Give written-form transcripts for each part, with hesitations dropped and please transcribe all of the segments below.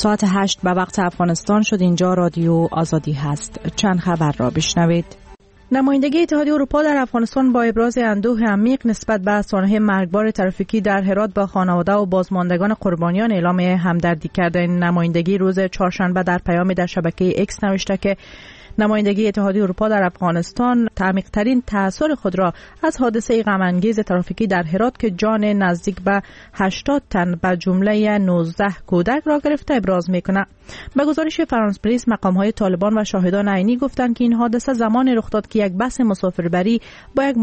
ساعت 8 به وقت افغانستان شد. اینجا رادیو آزادی هست. چند خبر را بشنوید. نمایندگی اتحادیه اروپا در افغانستان با ابراز اندوه عمیق نسبت به سانحه مرگبار ترافیکی در هرات با خانواده و بازماندگان قربانیان اعلام همدردی کرده. این نمایندگی روز چهارشنبه در پیامی در شبکه ایکس نوشته که نمایندگی اتحادیه اروپا در افغانستان تعمیق‌ترین تأثیر خود را از حادثه غم‌انگیز ترافیکی در هرات که جان نزدیک به 80 تن به جمله 19 کودک را گرفته ابراز می‌کند. به گزارش فرانس پریس، مقام‌های طالبان و شاهدان عینی گفتند که این حادثه زمانی رخ داد که یک بس مسافربری با یک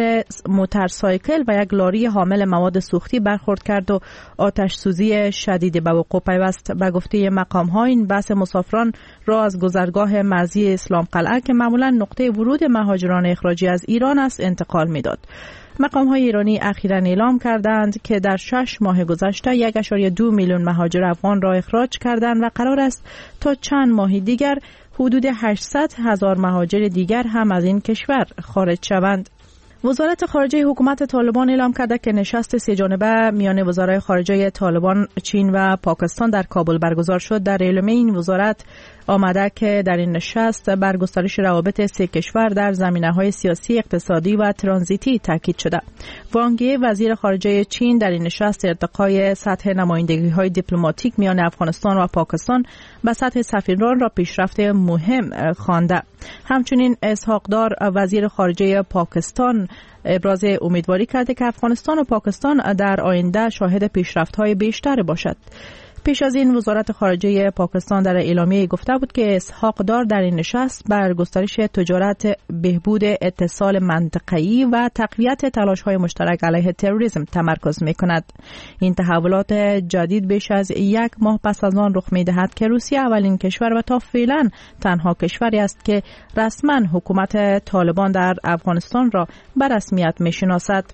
موتورسایکل و یک لاری حامل مواد سوختی برخورد کرد و آتش سوزی شدید به وقوع پیوست. به گفته مقام‌ها این بس مسافران را از گذرگاه مرزی اسلام قلعه که معمولا نقطه ورود مهاجران اخراجی از ایران است انتقال می‌داد. مقام‌های ایرانی اخیراً اعلام کردند که در 6 ماه گذشته 1.2 میلیون مهاجر افغان را اخراج کردند و قرار است تا چند ماه دیگر حدود 800,000 مهاجر دیگر هم از این کشور خارج شوند. وزارت خارجه حکومت طالبان اعلام کرده که نشست سه جانبه میان وزرای خارجه طالبان، چین و پاکستان در کابل برگزار شد. در اعلامیه این وزارت آمده که در این نشست بر گسترش روابط سه کشور در زمینه‌های سیاسی، اقتصادی و ترانزیتی تاکید شده. وانگ یی وزیر خارجه چین در این نشست ارتقای سطح نمایندگی‌های دیپلماتیک میان افغانستان و پاکستان به سطح سفیران را پیشرفت مهم خوانده. همچنین اسحاق دار وزیر خارجه پاکستان ابراز امیدواری کرده که افغانستان و پاکستان در آینده شاهد پیشرفت‌های بیشتر باشد. پیش از این وزارت خارجه پاکستان در اعلامیه گفته بود که اسحاق دار در این نشست بر گسترش تجارت، بهبود اتصال منطقه‌ای و تقویت تلاش‌های مشترک علیه تروریسم تمرکز می‌کند. این تحولات جدید بیش از یک ماه پس از آن رخ می‌دهد که روسیه اولین کشور و تا فعلا تنها کشوری است که رسما حکومت طالبان در افغانستان را به رسمیت می‌شناسد.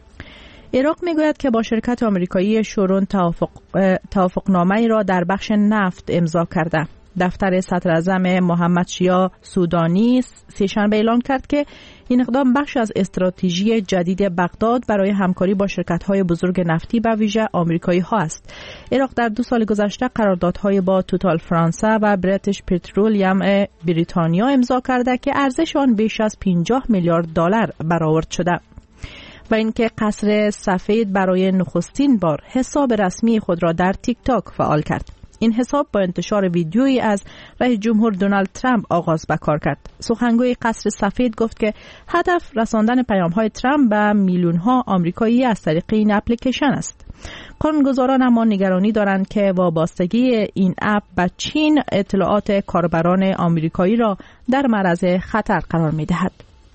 عراق میگوید که با شرکت آمریکایی شورون توافقنامه‌ای را در بخش نفت امضا کرده. دفتر صدراعظم محمد شیعه سودانی سه‌شنبه اعلام کرد که این اقدام بخش از استراتژی جدید بغداد برای همکاری با شرکت‌های بزرگ نفتی به ویژه آمریکایی‌ها است. عراق در 2 سال گذشته قراردادهای با توتال فرانسه و بریتیش پترولیم بریتانیا امضا کرده که ارزش آن بیش از 50 میلیارد دلار برآورد شده. و اینکه قصر سفید برای نخستین بار حساب رسمی خود را در تیک تاک فعال کرد. این حساب با انتشار ویدیویی از رئیس جمهور دونالد ترامپ آغاز به کار کرد. سخنگوی قصر سفید گفت که هدف رساندن پیام‌های ترامپ به میلیون‌ها آمریکایی از طریق این اپلیکیشن است. قانونگذاران اما نگرانی دارند که وابستگی این اپ به چین اطلاعات کاربران آمریکایی را در معرض خطر قرار می‌دهد.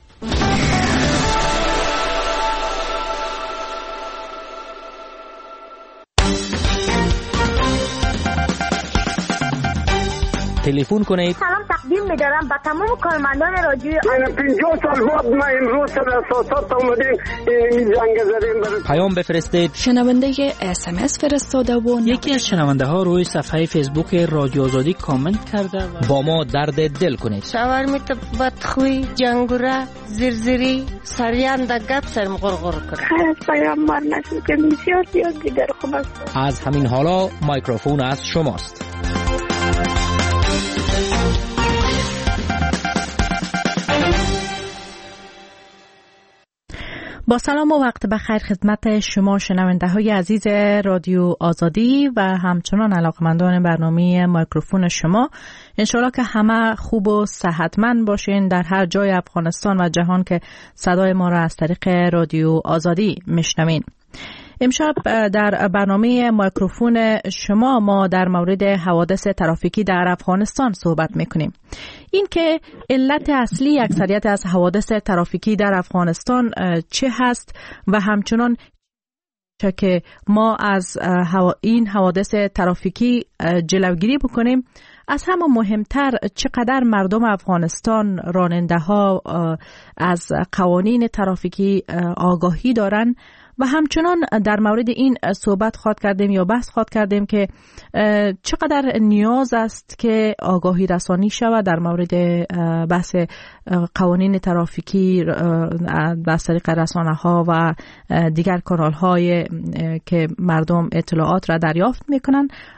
تلفن کنید. سلام تقدیم می‌دارم به تمام کارمندان رادیو. 50 سال بعد ما امروز سر اساسات اومدیم این زنگ زدیم. پیام بفرستید. شنونده SMS فرستاده و یکی از شنونده ها روی صفحه فیسبوک رادیو آزادی کامنت کرده با ما درد دل کنید. شاورمیت بدخوی، جنگوره، زرزری، سریان در گپ سرم غرغر کنه. خیلی از پیام مار نشد که بسیار زیاد دیگر خوب است. از همین حالا مایکروفون از شماست. با سلام و وقت بخیر خدمت شما شنونده های عزیز رادیو آزادی و همچنان علاقمندان برنامه مایکروفون شما. انشالله که همه خوب و صحتمند باشین در هر جای افغانستان و جهان که صدای ما را از طریق رادیو آزادی میشنوین. امشب در برنامه مایکروفون شما ما در مورد حوادث ترافیکی در افغانستان صحبت میکنیم. این که علت اصلی اکثریت از حوادث ترافیکی در افغانستان چه هست و همچنان چه که ما از این حوادث ترافیکی جلوگیری بکنیم. از همه مهمتر چقدر مردم افغانستان راننده ها از قوانین ترافیکی آگاهی دارن و همچنان در مورد این صحبت خواهد کردیم یا بحث خواهد کردیم که چقدر نیاز است که آگاهی رسانی شود در مورد بحث قوانین ترافیکی از طریق رسانه ها و دیگر کانال های که مردم اطلاعات را دریافت میکنن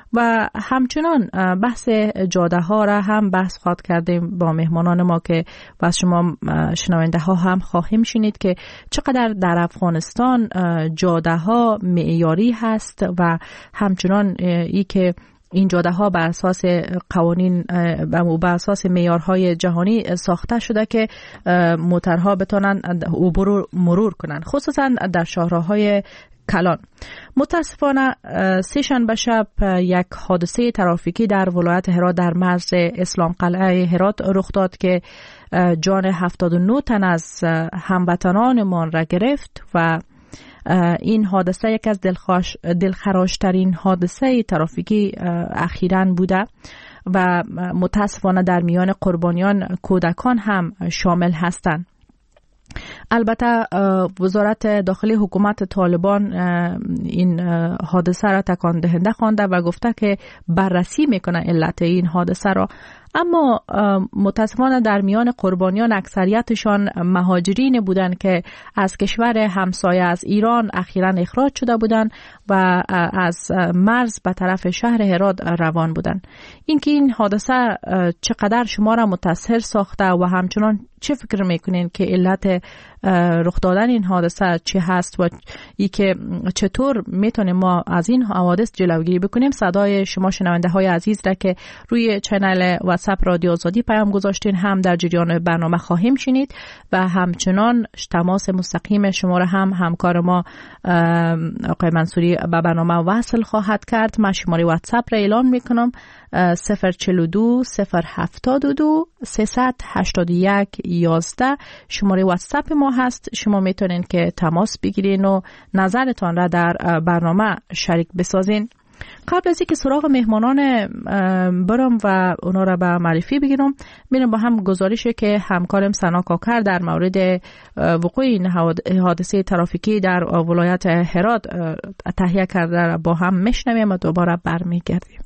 و همچنان بحث جاده ها را هم بحث خواهد کردیم با مهمانان ما که و شما شنونده ها هم خواهیم شنید که چقدر در افغانستان جاده ها معیاری هست و همچنان ای که این جاده ها بر اساس قوانین و بر اساس معیارهای جهانی ساخته شده که موترها بتونن مرور کنند، خصوصا در شهرهای کلان. متاسفانه سه شنبه شب یک حادثه ترافیکی در ولایت هرات در مرز اسلام قلعه هرات رخ داد که جان 79 تن از هموطنانمان را گرفت و این حادثه یک از دلخراشترین حادثه ترافیکی اخیراً بوده و متاسفانه در میان قربانیان کودکان هم شامل هستند. البته وزارت داخلی حکومت طالبان این حادثه را تکان دهنده خوانده و گفته که بررسی میکنه علت این حادثه را، اما متاسفانه در میان قربانیان اکثریتشان مهاجرین بودند که از کشور همسایه از ایران اخیراً اخراج شده بودند و از مرز به طرف شهر هرات روان بودند. اینکه این حادثه چقدر شما را متاثر ساخته و همچنان چه فکر میکنین که علت رخ دادن این حادثه چی هست و ای که چطور میتونیم ما از این حوادث جلوگیری بکنیم؟ صدای شما شنونده های عزیز را که روی چنل واتساپ رادیو آزادی پیام گذاشتین هم در جریان برنامه خواهیم شنید و همچنان تماس مستقیم شما را هم همکار ما آقای منصوری به برنامه وصل خواهد کرد. من شماره واتساپ را اعلام میکنم 042 072 381 11 شماره واتساپ ما هست. شما میتونین که تماس بگیرین و نظرتان را در برنامه شریک بسازین. قبل از اینکه سراغ مهمانان برم و اونا را به معرفی بگیرم، میرم با هم گزارشی که همکارم سنا کاکر در مورد وقوع این حادثه ترافیکی در ولایت هرات تهیه کرده با هم میشنویم و دوباره برمیگردیم.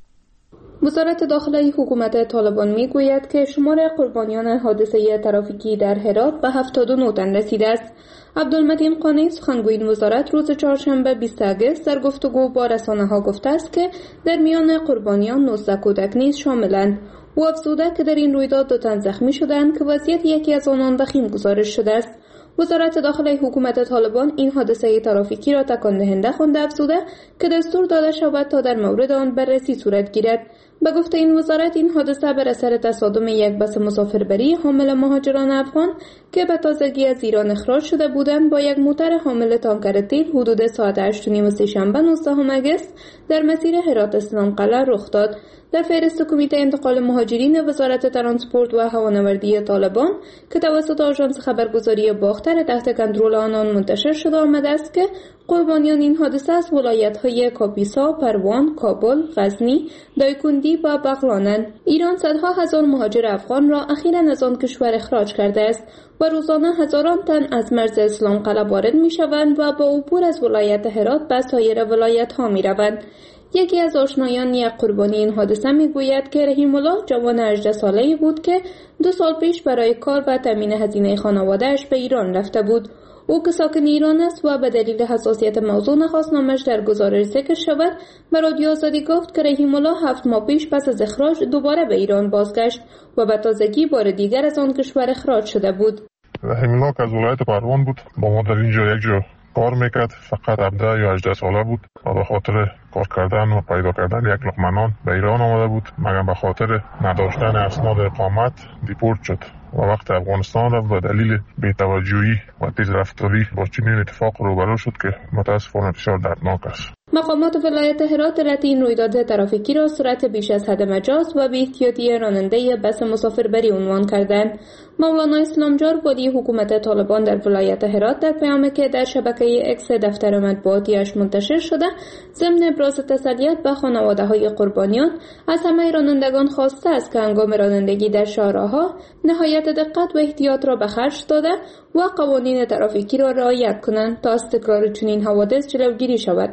وزارت داخلی حکومت طالبان میگوید که شمار قربانیان حادثه ترافیکی در هرات به 79 تن رسیده است. عبدالمتین قانی سخنگوی این وزارت روز چهارشنبه 20 اگست در گفتگو با رسانه‌ها گفته است که در میان قربانیان 19 کودک نیز شاملند. او افزوده که در این رویداد 2 تن زخمی شدند که وضعیت یکی از آنان وخیم گزارش شده است. وزارت داخلی حکومت طالبان این حادثه ترافیکی را تکان دهنده خوانده افزوده که دستور داده شود تا در مورد آن بررسی صورت گیرد. به گفته این وزارت این حادثه بر اثر تصادم یک بس مسافربری حامل مهاجران افغان که به تازگی از ایران اخراج شده بودند با یک موتر حامل تانکر تیل حدود ساعت 8:30 سه‌شنبه 19 اگست در مسیر هرات اسلام قلعه رخ داد. در فهرست کمیته انتقال مهاجرین وزارت ترانسپورت و هوانوردی طالبان که توسط آژانس خبرگزاری باختر تحت کنترل آنان منتشر شده آمده است که قربانیان این حادثه از ولایت‌های کاپیسا، پروان، کابل، غزنی، دایکندی و بغلانند. ایران صدها هزار مهاجر افغان را اخیراً از آن کشور اخراج کرده است و روزانه هزاران تن از مرز اسلام قلعه وارد می‌شوند و با عبور از ولایت هرات به سایر ولایت‌ها می‌روند. یکی از آشنایان یک قربانی این حادثه میگوید که رحیم الله جوان 18 ساله‌ای بود که 2 سال پیش برای کار و تامین هزینه خانواده‌اش به ایران رفته بود. او که ساکن ایران است و به دلیل حساسیت موضوع نخواست نامش در گزارش ذکر شود، به رادیو آزادی گفت که رحیم الله 7 ماه پیش پس از اخراج دوباره به ایران بازگشت و به تازگی بار دیگر از آن کشور اخراج شده بود. رحیم الله که از ولایت پروان بود، با ما در اینجا یک جا کار میکرد، فقط 17 یا 18 ساله بود و به خاطر کار کردن و پیدا کردن یک لقمه نان به ایران آمده بود، مگر به خاطر نداشتن اسناد اقامت دیپورت شد و وقت افغانستان رفت و دلیل بی‌توجهی و تیز رفتاری با چنین اتفاق روبرو شد که متاسفانه بسیار دردناک است. مقامات ولایت هرات علت این رویداد ترافیکی را سرعت بیش از حد مجاز و بی‌احتیاطی راننده بس مسافربری عنوان کردند. مولانا اسلامجار والی حکومت طالبان در ولایت هرات در پیامی که در شبکه اکس دفتر مطبوعاتی‌اش منتشر شده ضمن ابراز تسلیت به خانواده‌های قربانیان از همه رانندگان خواسته است که هنگام رانندگی در شاهراه‌ها نهایت دقت و احتیاط را به خرج داده و قوانین ترافیکی را رعایت کنند تا از تکرار چنین حوادث جلوگیری شود. به گفته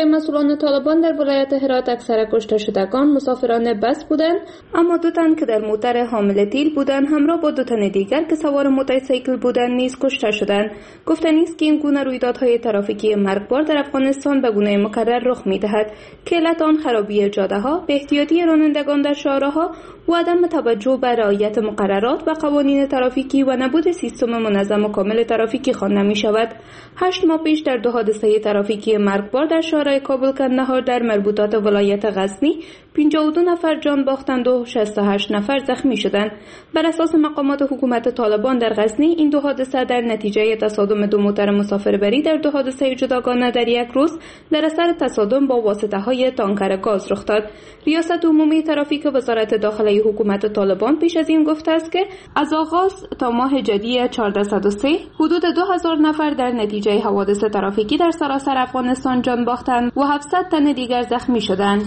مسئولان طالبان در ولایت هرات اکثر کشته شدگان مسافران بس بودند، اما 2 تن که در موتر حامل تیل بودند همراه با 2 تن دیگر که سوار موتورسیکل بودند نیز کشته شدند. گفتنی است که این گونه رویدادهای ترافیکی مرگبار در افغانستان به گونه مکرر رخ می‌دهد که علت آن خرابی جاده‌ها، بی‌احتیاطی رانندگان در شاهراه‌ها و عدم توجه به رعایت مقررات و قوانین ترافیکی و نبود سیستم منظم و کامل ترافیکی خوانده می‌شود. 8 ماه پیش در 2 حادثه ترافیکی مرگبار در شهرهای کابل کندهار در مربوطات ولایت غزنی 52 نفر جان باختند و 68 نفر زخمی شدند. بر اساس مقامات حکومت طالبان در غزنی این 2 حادثه در نتیجه تصادم 2 موتر مسافربری در 2 حادثه جداگانه در یک روز در اثر تصادم با واسطه‌های تانکر گاز رخ داد. ریاست عمومی ترافیک وزارت داخلی حکومت طالبان پیش از این گفته است که از آغاز تا ماه جدی 1403 حدود 2000 نفر در نتیجه حوادث ترافیکی در سراسر افغانستان جان باختند و 700 تن دیگر زخمی شدند.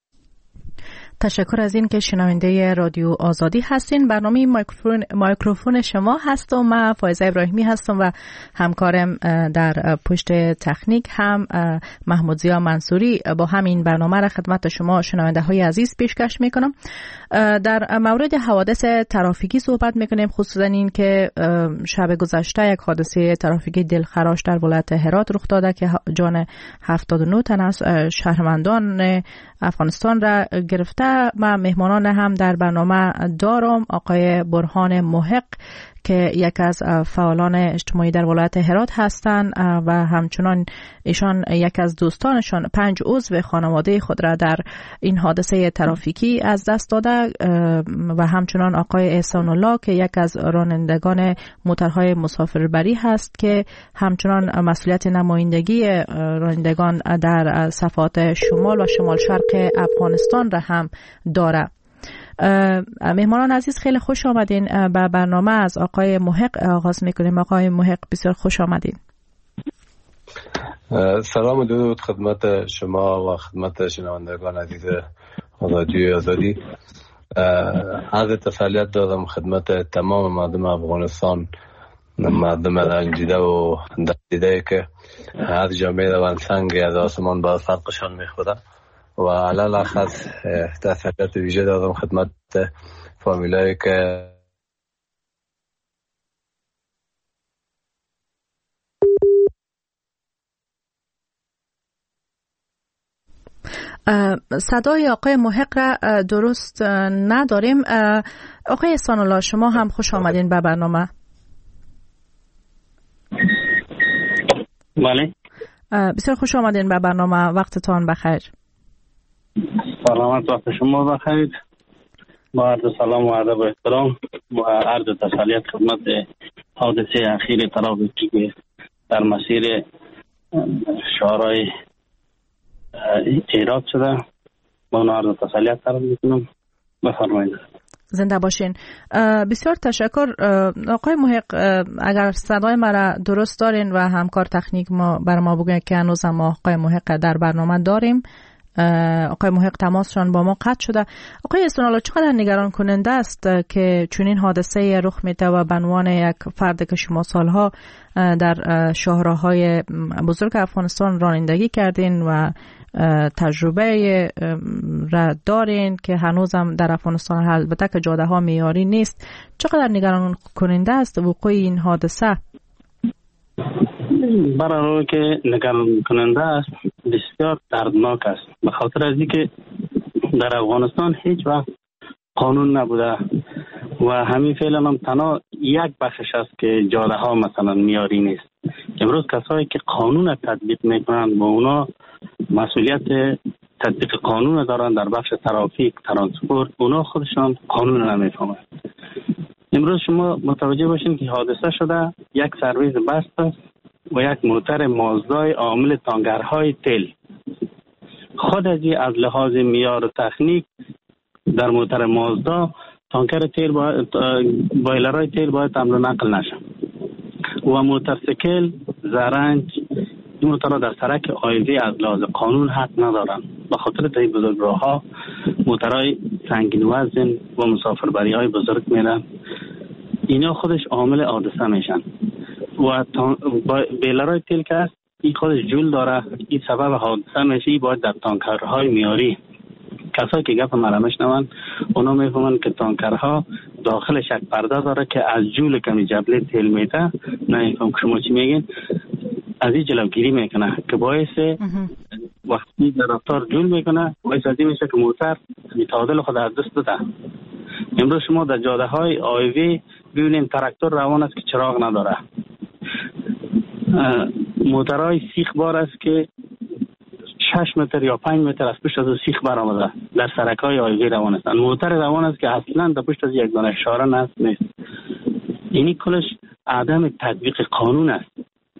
تشکر از این که شنونده رادیو آزادی هستین. برنامه مایکروفون شما هست و من فایزه ابراهیمی هستم و همکارم در پشت تکنیک هم محمود زیا منصوری. با همین برنامه را خدمت شما شنونده های عزیز پیشکش میکنم. در مورد حوادث ترافیکی صحبت میکنیم، خصوصا این که شب گذشته یک حادثه ترافیکی دلخراش در ولایت هرات رخ داده که جان 79 تن از شهروندان افغانستان را گرفته. من مهمانان هم در برنامه دارم، آقای برهان محق که یک از فعالان اجتماعی در ولایت هرات هستند و همچنان ایشان یک از دوستانشان 5 عضو خانواده خود را در این حادثه ترافیکی از دست داده و همچنان آقای احسان الله که یک از رانندگان موترهای مسافربری هست که همچنان مسئولیت نمایندگی رانندگان در صفحات شمال و شمال شرق افغانستان را هم داره. مهمانان عزیز خیلی خوش آمدین به برنامه. از آقای محق آغاز میکنیم. آقای محق بسیار خوش آمدین. سلام و درود خدمت شما و خدمت شنوندگان عزیز رادیو آزادی. عرض تسلیت دارم خدمت تمام مردم افغانستان، مردم رنجیده و دردیده که هر جامعه روانسنگ از آسمان بر فرقشان میخوره و علال اخص تسلیت ویژه دارم خدمت فامیلایی که صدای آقای محق را درست نداریم. آقای احسان الله شما هم خوش آمدین به برنامه. بله بسیار خوش آمدین به برنامه. وقتتان بخیر. سلامت وقت شما بخیر. با عرض سلام و ادب و احترام و عرض تسلیت خدمت حادثه اخیر ترافیکی که در مسیر شهرهای ایراد شده با عرض تسلیت طلب میکنم. بفرمایید. زنده باشین. بسیار تشکر. آقای محق اگر صدای مرا درست دارین و همکار تکنیک ما بر ما بگوین که هنوز ما آقای محق در برنامه داریم. آقای محق تماسشان با ما قطع شده. آقای احسان الله چقدر نگران کننده است که چنین حادثه رخ میده و به عنوان یک فرد که شما سالها در شاهراهای بزرگ افغانستان رانندگی کردین و تجربه را دارین که هنوزم در افغانستان البته که جاده ها معیاری نیست، چقدر نگران کننده است وقوع این حادثه؟ برای که نگران کننده است، بسیار دردناک است، به خاطر از اینکه در افغانستان هیچ وقت قانون نبوده و همین فعلا هم تنها یک بخشش است که جاده ها مثلا معیاری نیست. امروز کسایی که قانون تطبیق میکنند و اونا مسئولیت تطبیق قانون دارن در بخش ترافیک، ترانسپورت، اونا خودشان قانون نمیفهمند. امروز شما متوجه باشین که حادثه شده، یک سرویس بست است و یک موتر مازدای عامل تانکرهای تیل. خود از لحاظ معیار تکنیک در موتر مازدا تانکر تیل بایلرهای تیل باید حمل و نقل نشه و موتورسیکل، زرنج این موترها در سرک عایضی از لحاظ قانون حق ندارن. به خاطر در این بزرگراه‌ها موترهای سنگین وزن و مسافربری های بزرگ میرن، اینا خودش عامل حادثه میشن و بیلرهای تیل که هست این خودش جول داره، این سبب حادثه میشه. باید در تانکرهای میاری کسایی که گپ من میشنون اونا میفهمن که تانکرها داخلش یک پرده داره که از جول کمی جبله تیل میده، نمیفهم که شما چی میگین، از این جلوگیری میکنه که باعث وقتی در رفتار جول میکنه باعث از این میشه که موتر تعادل خود از دست بده. امروز شما در جاده های آیوی ببینید تراکتور روان است که چراغ نداره، موترهای سیخ بار است که 6 متر یا 5 متر از پشت از سیخ برآمده در سرک‌های آیوی روان است. موتر روان است که اصلا در پشت از یک دانه اشاره نیست. اینی کلش عدم تطبیق قانون است.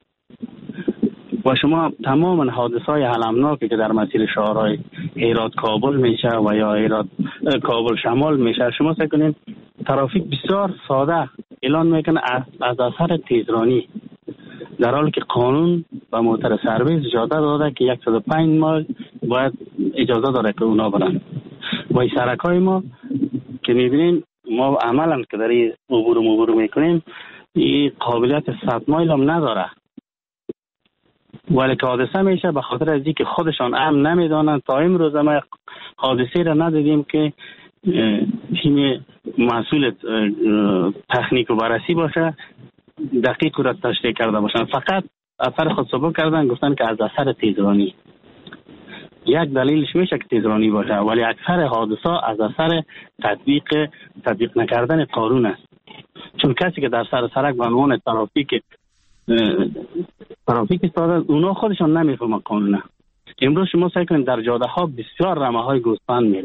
و شما تمام حادثه‌های المناکی که در مسیر شهرهای هرات کابل میشه و یا هرات کابل شمال میشه، شما فکر کنید ترافیک بسیار ساده اعلان میکنه از اثر تیزرانی، در حالی که قانون و موتر سرویس اجازه داده که 105 مایل باید اجازه داره که اونا برن. و این سرکای ما که میبینیم ما عملا که در این عبور میکنیم این قابلیت 100 مایل هم نداره، ولی که حادثه میشه به خاطر از اینکه خودشان امن نمیدانند. تا امروز ما حادثه را ندیدیم که تیم مسئول تکنیک و بررسی باشه دقیق را تشریح کرده باشن، فقط اثر خود ثابت کردن، گفتن که از اثر تیزرانی. یک دلیلش میشه که تیزرانی باشه، ولی اکثر حادثه از اثر تطبیق نکردن قانون است. چون کسی که در سر سرک به عنوان ترافیک استاد اونا خودشان نمیفهمن قانونه. امروز شما سعی کنید در جاده ها بسیار رمه های گوسفند میره،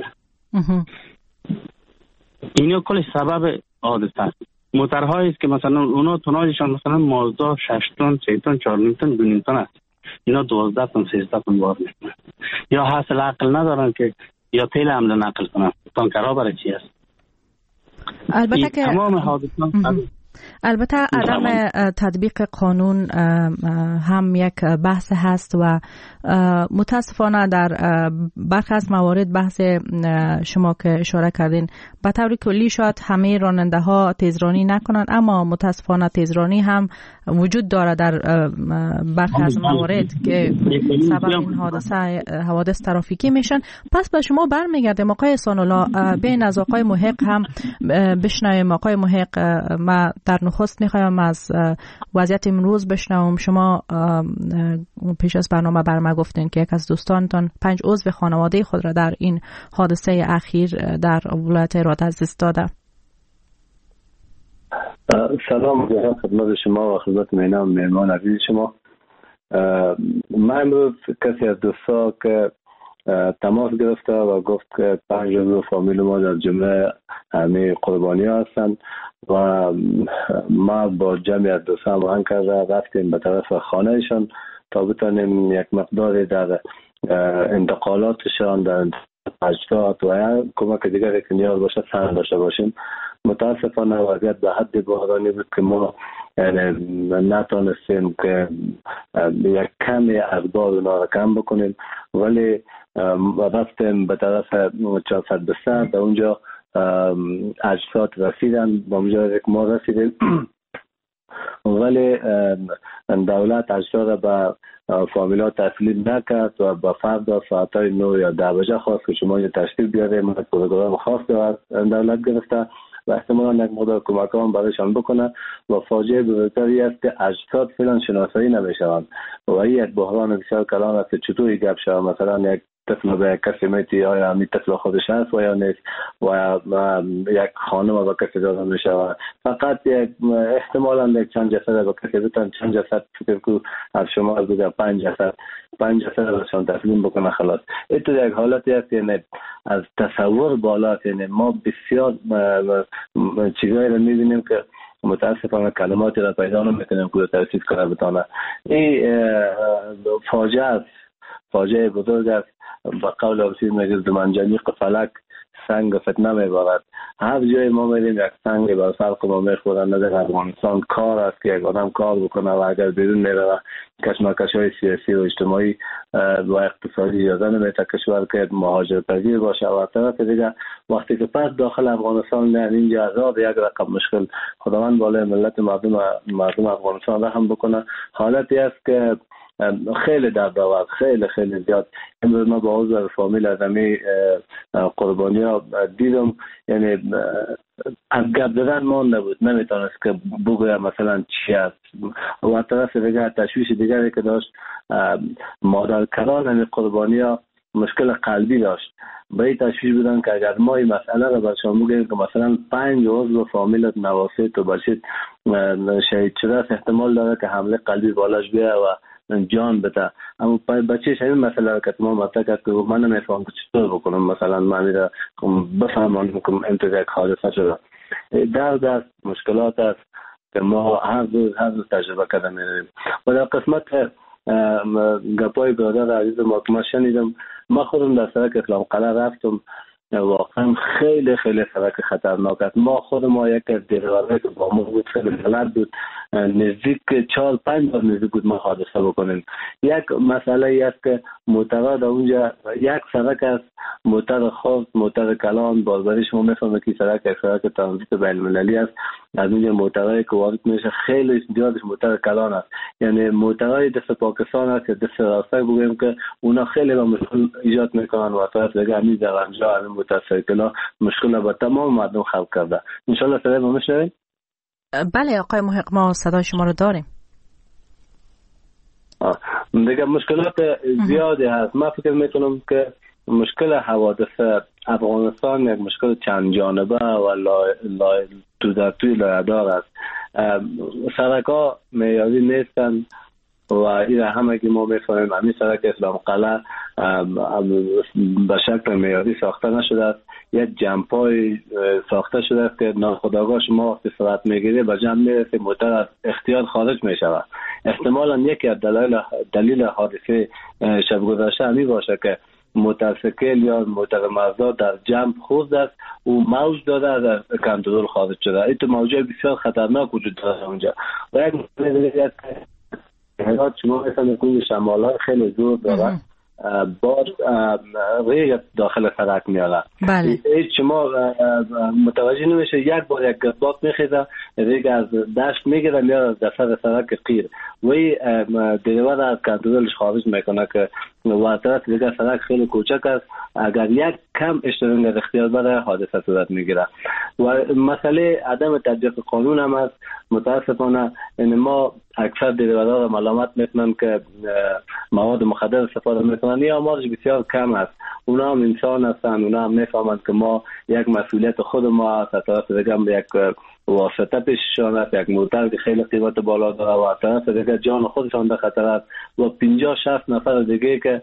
اینا کلش سبب حادثه است. موترهایی است که مثلا اونا توناژشان مثلا مازدا 6 تن 3 تن 4 تن 2 تن است، اینا 12 تن 13 تن بار میکنن، یا حاصل عقل ندارن که یا تیل حمل نقل کنن. تانکرها برای چی است؟ البته که تمام حادثات البته عدم تطبیق قانون هم یک بحث هست و متاسفانه در برخی از موارد بحث شما که اشاره کردین به طور کلی شاید همه راننده ها تیزرانی نکنند، اما متاسفانه تیزرانی هم وجود داره در برخی از موارد که سبب این حوادث ترافیکی میشن. پس به شما برمیگردم آقای احسان الله، بین از آقای محق هم بشنویم. آقای محق، ما در نخست میخوایم از وضعیت امروز بشنوم. شما پیش از برنامه برما گفتین که یک از دوستانتان 5 عضو خانواده خود را در این حادثه اخیر در ولایت هرات از دست داده. سلام خدمت شما و خدمت مهمان عزیز شما. من امروز کسی از دوستا که تماس گرفته و گفت که 5 عضو فامیل ما در جمله همه قربانی ها هستند و ما با جمعی از دوستا هماهنگ کرده رفتیم به طرف خانهشان تا بتانیم یک مقدار در انتقالاتشان در اجداد و کمک دیگری که نیاز باشه سهم داشته باشیم. متاسفانه وضعیت به حد بحرانی بود که ما نتونستیم که یک کمی اقدار اونا را کم بکنیم، ولی رفتیم به طرف 400 در اونجا اجساد رسیدن، با اونجا که ما رسیدیم ولی دولت اجساد را به فامیلا تسلیم نکرد و به فردا ساعتهای 9 یا 10 بجه خواست که شما یه تشکیل بیاریم. پروگرام خاص دولت گرفته و احتمالا یک مقدار کمک هم برایشان بکنه و فاجعه بزرگتری است که اجساد فعلا شناسایی نمیشوند و این یک بحران بسیار کلان است که چطوری گپ شود. مثلا یک طفل به کسی میتی آیا همین طفل خودش هست و یا نیست و یک خانم به کسی داده میشه، فقط یک احتمالا یک چند جسد به کسی بتن چند جسد فکر کو از شما از بگه 5 جسد برشان تسلیم بکنه خلاص. این تو یک حالتی است یعنی از تصور بالا، یعنی ما بسیار چیزایی رو میبینیم که متاسفانه کلماتی را پیدا نمیکنیم که توصیف کنه بتانه. این فاجعه است، فاجعه بزرگ است. با قول اوسید میگه زمانجانیق فلک سنگ فتنه میبارد. هر جای ما میریم یک سنگ بر فرق ما میخورن. در افغانستان کار است که یک آدم کار بکنه و اگر بیرون میره کشمکش‌های سیاسی و اجتماعی و اقتصادی اجازه نمیده کشور که مهاجرپذیر باشه و طرف دیگه وقتی که پس داخل افغانستان نه اینجا هزار یک رقم مشکل. خداوند بالای ملت مردم افغانستان رحم بکنه. حالتی است که خیلی دردآور، خیلی خیلی زیاد. امروز ما با عضو فامیل از همه قربانی ها دیدم، یعنی از گپ زدن مانده بود، نمیتونست که بگویم مثلا چی است. و از طرف دیگر تشویش دیگری که داشت، مادر کلان همه قربانی ها مشکل قلبی داشت. به این تشویش بودن که اگر ما این مسئله رو برشان بگیم که مثلا 5 عضو فامیلت نواسه تو باشید شهید شده است، احتمال داره که حمله قلبی بالاش بیه و جان بده. اما بچهش همین مسئله رو که ما مطرح کرد که من نمیفهم که چطور بکنم، مثلا من میره بفهمانم که امتحان حادثه شده. درد است، مشکلات است که ما هر روز تجربه کرده میریم. و در قسمت گپای برادر عزیز ما که ما شنیدم، ما خودم در سرک اسلام قلعه رفتم، واقعا خیلی خیلی سرک خطرناک است. ما خودم یک دیرواره که با ما بود خیلی غلط بود، نزدیک 4-5 بار نزدیک بود ما حادثه بکنیم. یک مسئله ای است که معتقد اونجا یک سرک است، موتر خاص، موتر کلان، بازاری شما میفهمه که سرک ترانزیت بین المللی است. از اونجا موترهای که وارد میشه خیلی زیادش موتر کلان است، یعنی موترهای دست پاکستان است یا دست راسته بگویم که اونا خیلی با مشکل ایجاد میکنن و طرف دیگه همین در انجا همین موتورسایکل مشکل با تمام مردم خلق کرده. انشالله صدای ما میشنوید؟ بله آقای محق، ما صدای شما رو داریم. دیگه مشکلات زیادی هست. من فکر میکنم که مشکل حوادث افغانستان یک مشکل چند جانبه و توی لایه‌دار است. سرک‌ها معیاری نیستن و این همه که ما میفهمیم همین سرک اسلام قلعه به شکل معیاری ساخته نشده است. یک جمپای ساخته شده است که ناخودآگاه شما وقتی سرعت میگیری به جمع میرسه موتر از اختیار خارج میشود. احتمالاً یکی از دلیل حادثه شب گذشته همین باشه که موتورسیکل یا موتر مزدا در جمپ خورد است و موج داده از کنترل خارج شده. این تو موجای بسیار خطرناک وجود داره اونجا. و یک مسئله دیگه هرات شما مثلا کوی شمال‌ها خیلی زور داره، باد ریگ داخل سرک میاره. بله. هیچ شما متوجه نمیشه، یک بار یک باد میخیزه ریگ از دشت میگیره میاره در سر سرک قیر و دیوار از کنترلش خارج میکنه که و طرف دیگه سرک خیلی کوچک است، اگر یک کم اشتباه در اختیار بره حادثه صورت میگیره. و مسئله عدم تطبیق قانون هم است. متاسفانه ما اکثر دیروارها را ملامت میکنن که مواد مخدر استفاده میکنن، یا آمارش بسیار کم است. اونا هم انسان هستن، اونا هم میفهمند که ما یک مسئولیت خود ما است. از طرف دیگه یک واسطه پیششان است، یک موتر که خیلی قیمت بالا داره و از طرف دیگه جان خودشان در خطر است و 50-60 نفر دیگه که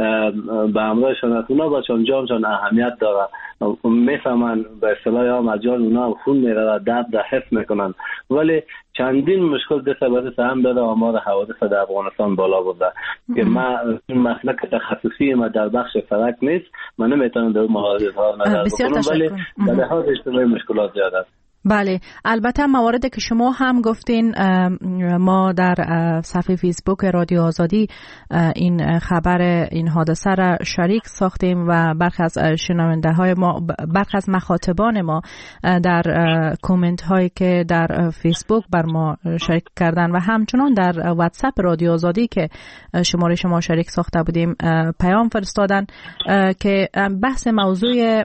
به همراهشان است. اونا باشان جانشان اهمیت داره، میفهمن به اصطلاح هم از جان اونا هم خون میره و درد را حس میکنن. ولی چندین مشکل دست به دست هم داره. آمار حوادث در افغانستان بالا بوده که من مسلک تخصصی ما در بخش سرک نیست، من نمیتونم در موارد ها نظر بکنم، ولی در لحاظ اجتماعی مشکلات زیاد است. بله، البته مواردی که شما هم گفتین ما در صفحه فیسبوک رادیو آزادی این خبر این حادثه را شریک ساختیم و برخی از شنونده های ما، برخی از مخاطبان ما در کامنت هایی که در فیسبوک بر ما شریک کردن و همچنان در واتساپ رادیو آزادی که شماره شما شریک ساخته بودیم پیام فرستادن که بحث موضوع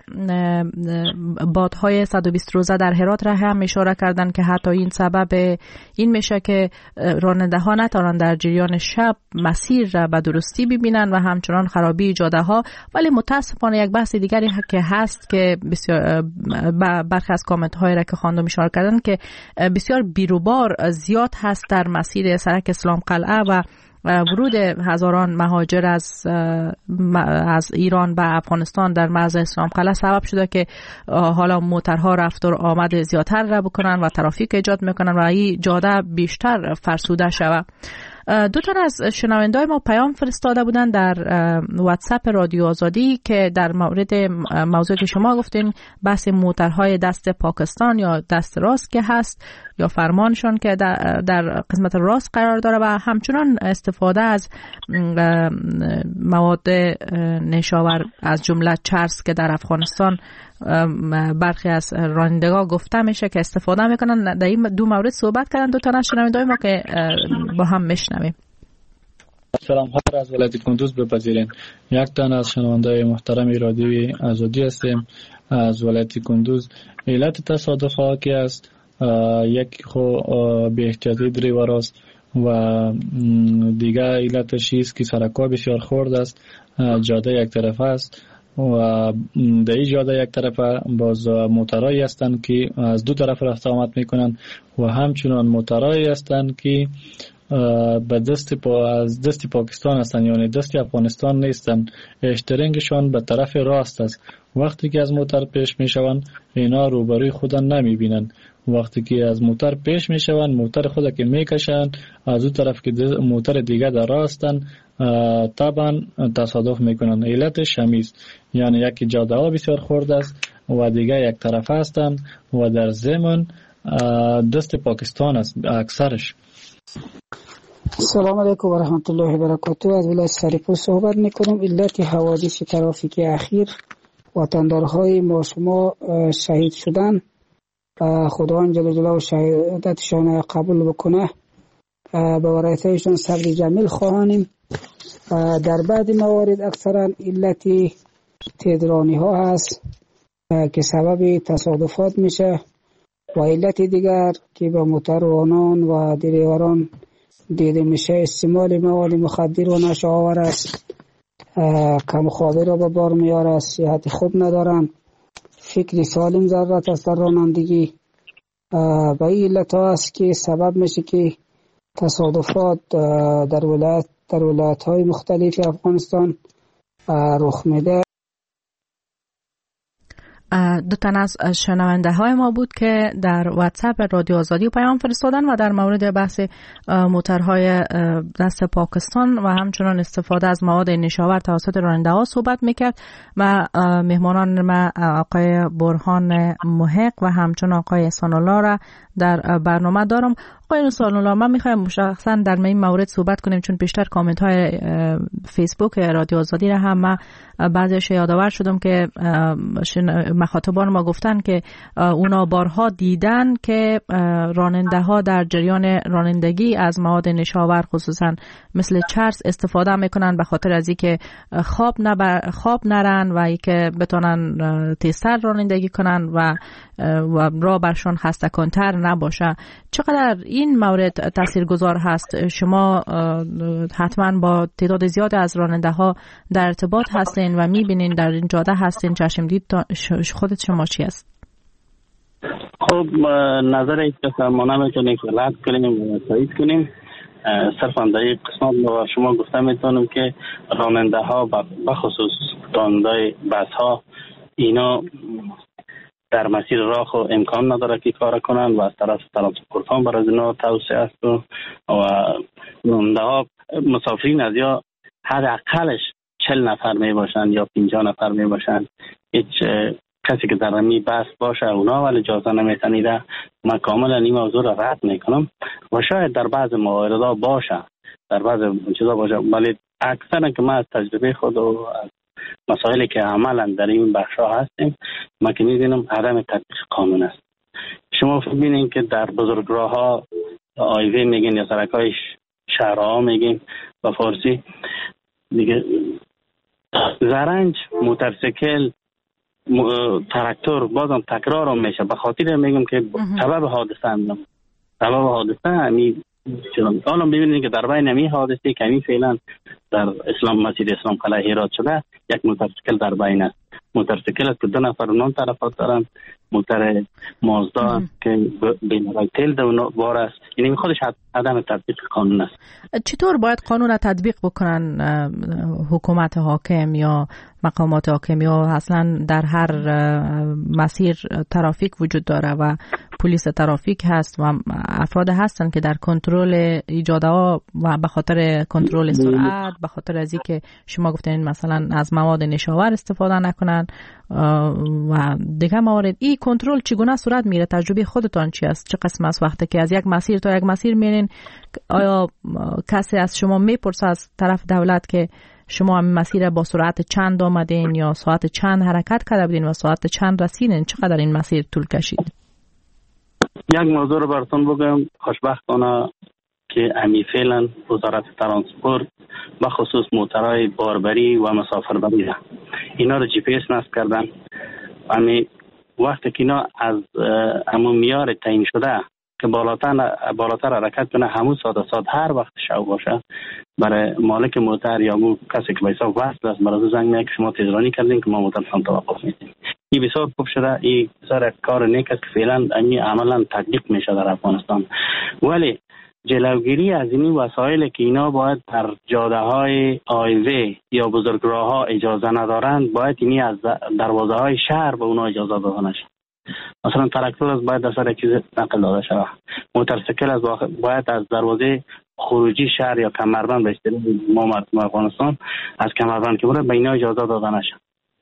بادهای 120 روزه در هرات هم اشاره کردن که حتی این سبب این میشه که راننده ها نتوانن در جریان شب مسیر را به درستی ببینن و همچنان خرابی جاده ها. ولی متاسفانه یک بحث دیگری که هست که بسیار برخی از کامنت های را که خواندم اشاره کردن که بسیار بیروبار زیاد هست در مسیر سرک اسلام قلعه و ورود هزاران مهاجر از ایران به افغانستان در مرز اسلام قلعه سبب شده که حالا موترها رفت و آمد زیادتر را بکنن و ترافیک ایجاد میکنن و این جاده بیشتر فرسوده شود. دو تا از شنونده‌های ما پیام فرستاده بودن در واتساپ رادیو آزادی که در مورد موضوعی که شما گفتین بحث موترهای دست پاکستان یا دست راست که هست یا فرمانشون که در قسمت راست قرار داره و همچنان استفاده از مواد نشاور از جمله چرس که در افغانستان برخی از رانندگان گفته میشه که استفاده میکنن. در این دو مورد صحبت کردن دو تا از شنونده‌های ما که با هم میشنویم. سلام ها از ولایت کندوز بپذیرین. یک تن از شنونده محترم رادیوی آزادی هستیم از ولایت کندوز. علت تصادف ها که است، یک خو به احتیاطی دریور است و دیگه علتش است که سرکا بسیار خرد است، جاده یک طرفه است و در این جاده یک طرفه باز موترایی هستند که از دو طرف رفت آمد میکنن و همچنان موترایی هستند که به از دست پاکستان هستند، یعنی دست افغانستان نیستند. اشترینگشان به طرف راست است. وقتی که از موتر پیش میشوند اینا روبروی خودن نمیبینند. وقتی که از موتر پیش میشوند موتر خود که میکشند از اون طرف که موتر دیگه در راستن طبعا تصادف میکنند. علت شمیز، یعنی یکی جاده ها بسیار خرد است و دیگه یک طرف هستند و در ضمن دست پاکستان است اکثرش. سلام علیکم و رحمت الله و برکاته. از ولایت سرپور صحبت میکنم. علت حوادث ترافیکی اخیر وطندارهای ما شما شهید شدن، خداوند جل جلاله شهادتشان قبول بکنه، به ورثه‌شان صبر جمیل خواهانیم. در بعض موارد اکثرا علت تهدرانی ها هست که سبب تصادفات میشه و علت دیگر که به موتروانان و دریوران دیده میشه استعمال مواد مخدر و نشه آور است، کم خوابی را به بار میاره، صحت خوب ندارن، فکر سالم ضرورت است در رانندگی. به این علت ها است که سبب میشه که تصادفات در ولایت های مختلف افغانستان رخ میده. دو تن از شنونده های ما بود که در واتساپ رادیو آزادی پیام فرستادن و در مورد بحث موترهای دست پاکستان و همچنان استفاده از مواد نشاور توسط راننده ها صحبت میکرد و مهمانان ما آقای برهان محق و همچنان آقای احسان الله را در برنامه دارم. آقای احسان الله، من میخوایم مشخصا در این مورد صحبت کنیم چون بیشتر کامنت های فیسبوک رادیو آزادی را هم بعضیش یادآور شدم که مخاطبان ما گفتن که اونا بارها دیدن که راننده ها در جریان رانندگی از مواد نشاور خصوصا مثل چرس استفاده میکنن به خاطر از اینکه خواب نرن و اینکه بتونن تیزتر رانندگی کنن و راه برشان خسته کنتر نباشه. چقدر این مورد تاثیرگذار هست؟ شما حتما با تعداد زیاد از راننده ها در ارتباط هستین و میبینین در این جاده هستین، چشم دید خودت شما چی است؟ خب نظر ایک کس ما نمیتونیم که رد کنیم و تایید کنیم. صرفا در این قسمت با شما گفته میتونم که راننده ها بخصوص راننده بس ها اینا در مسیر راه خو امکان نداره که کار کنند و از طرف ترانسپورتان برای اینا توصیه است و راننده ها مسافرین از یا حداقلش 40 نفر می باشند یا 50 نفر می باشند، هیچ کسی که در می بس باشه اونا ولی اجازه نمیتنیده. من کاملا این موضوع را رد میکنم و شاید در بعض موارد باشه، در بعض چیزا باشه، ولی اکثرا که من از تجربه خود و از مسائلی که عملا در این بخشا هستیم ما که می‌بینم عدم تطبیق قانون است. شما ببینید که در بزرگراه ها آیوی میگین یا سرکای شهرها میگین با فارسی دیگه، زرنج، موتورسیکل، تراکتور بازم تکرار میشه. به خاطر میگم که سبب حادثه همین حالا ببینید که در بین همین حادثه که همین فعلا در مسجد اسلام قلعه هرات شده یک موتورسیکل در بین است. موتورسیکل است که 2 نفر اونان طرفات دارن، موتور مازدا که بین تیل بار است. یعنی خودش عدم تطبیق قانون است. چطور باید قانون را تطبیق بکنن حکومت حاکم یا مقامات حاکم یا اصلا در هر مسیر ترافیک وجود داره و پلیس ترافیک هست و افراد هستن که در کنترل ایجاده ها و به خاطر کنترل سرعت، به خاطر از اینکه شما گفتین مثلا از مواد نشاور استفاده نکنن و دیگه موارد، این کنترل چگونه صورت میره؟ تجربه خودتان چی است؟ چه قسم است وقتی که از یک مسیر تا یک مسیر میرین؟ آیا کسی از شما میپرسه از طرف دولت که شما هم مسیر با سرعت چند آمدین یا ساعت چند حرکت کرده بودین و ساعت چند رسیدین؟ چقدر این مسیر طول کشید؟ یک موضوع رو براتون بگم. خوشبختانه که امی فعلا وزارت ترانسپورت به خصوص موترهای باربری و مسافربری ده اینا رو جی پی اس نصب کردن. امی وقتی که اینا از همون میار تعیین شده که بالاتر حرکت کنه همون ساعت هر وقت شو باشه برای مالک موتر یا مو کسی که به حساب وصل است برای زنگ میاد که شما تهرانی کردین که ما موترتان توقف میدیم. این بسیار خوب شده. این بسیار کار نیک است که فعلا عملا تطبیق میشه در افغانستان. ولی جلوگیری از این وسایل که اینا باید در جاده های آیوی یا بزرگراه ها اجازه ندارند باید اینی از دروازه های شهر به اونا اجازه داده نشه. مثلا تراکتور از باید در سر چیز نقل داده شود. موتورسیکل از باید از دروازه خروجی شهر یا کمربند به اصطلاح ما مردم افغانستان از کمربند که بره به اینا اجازه داده نشه.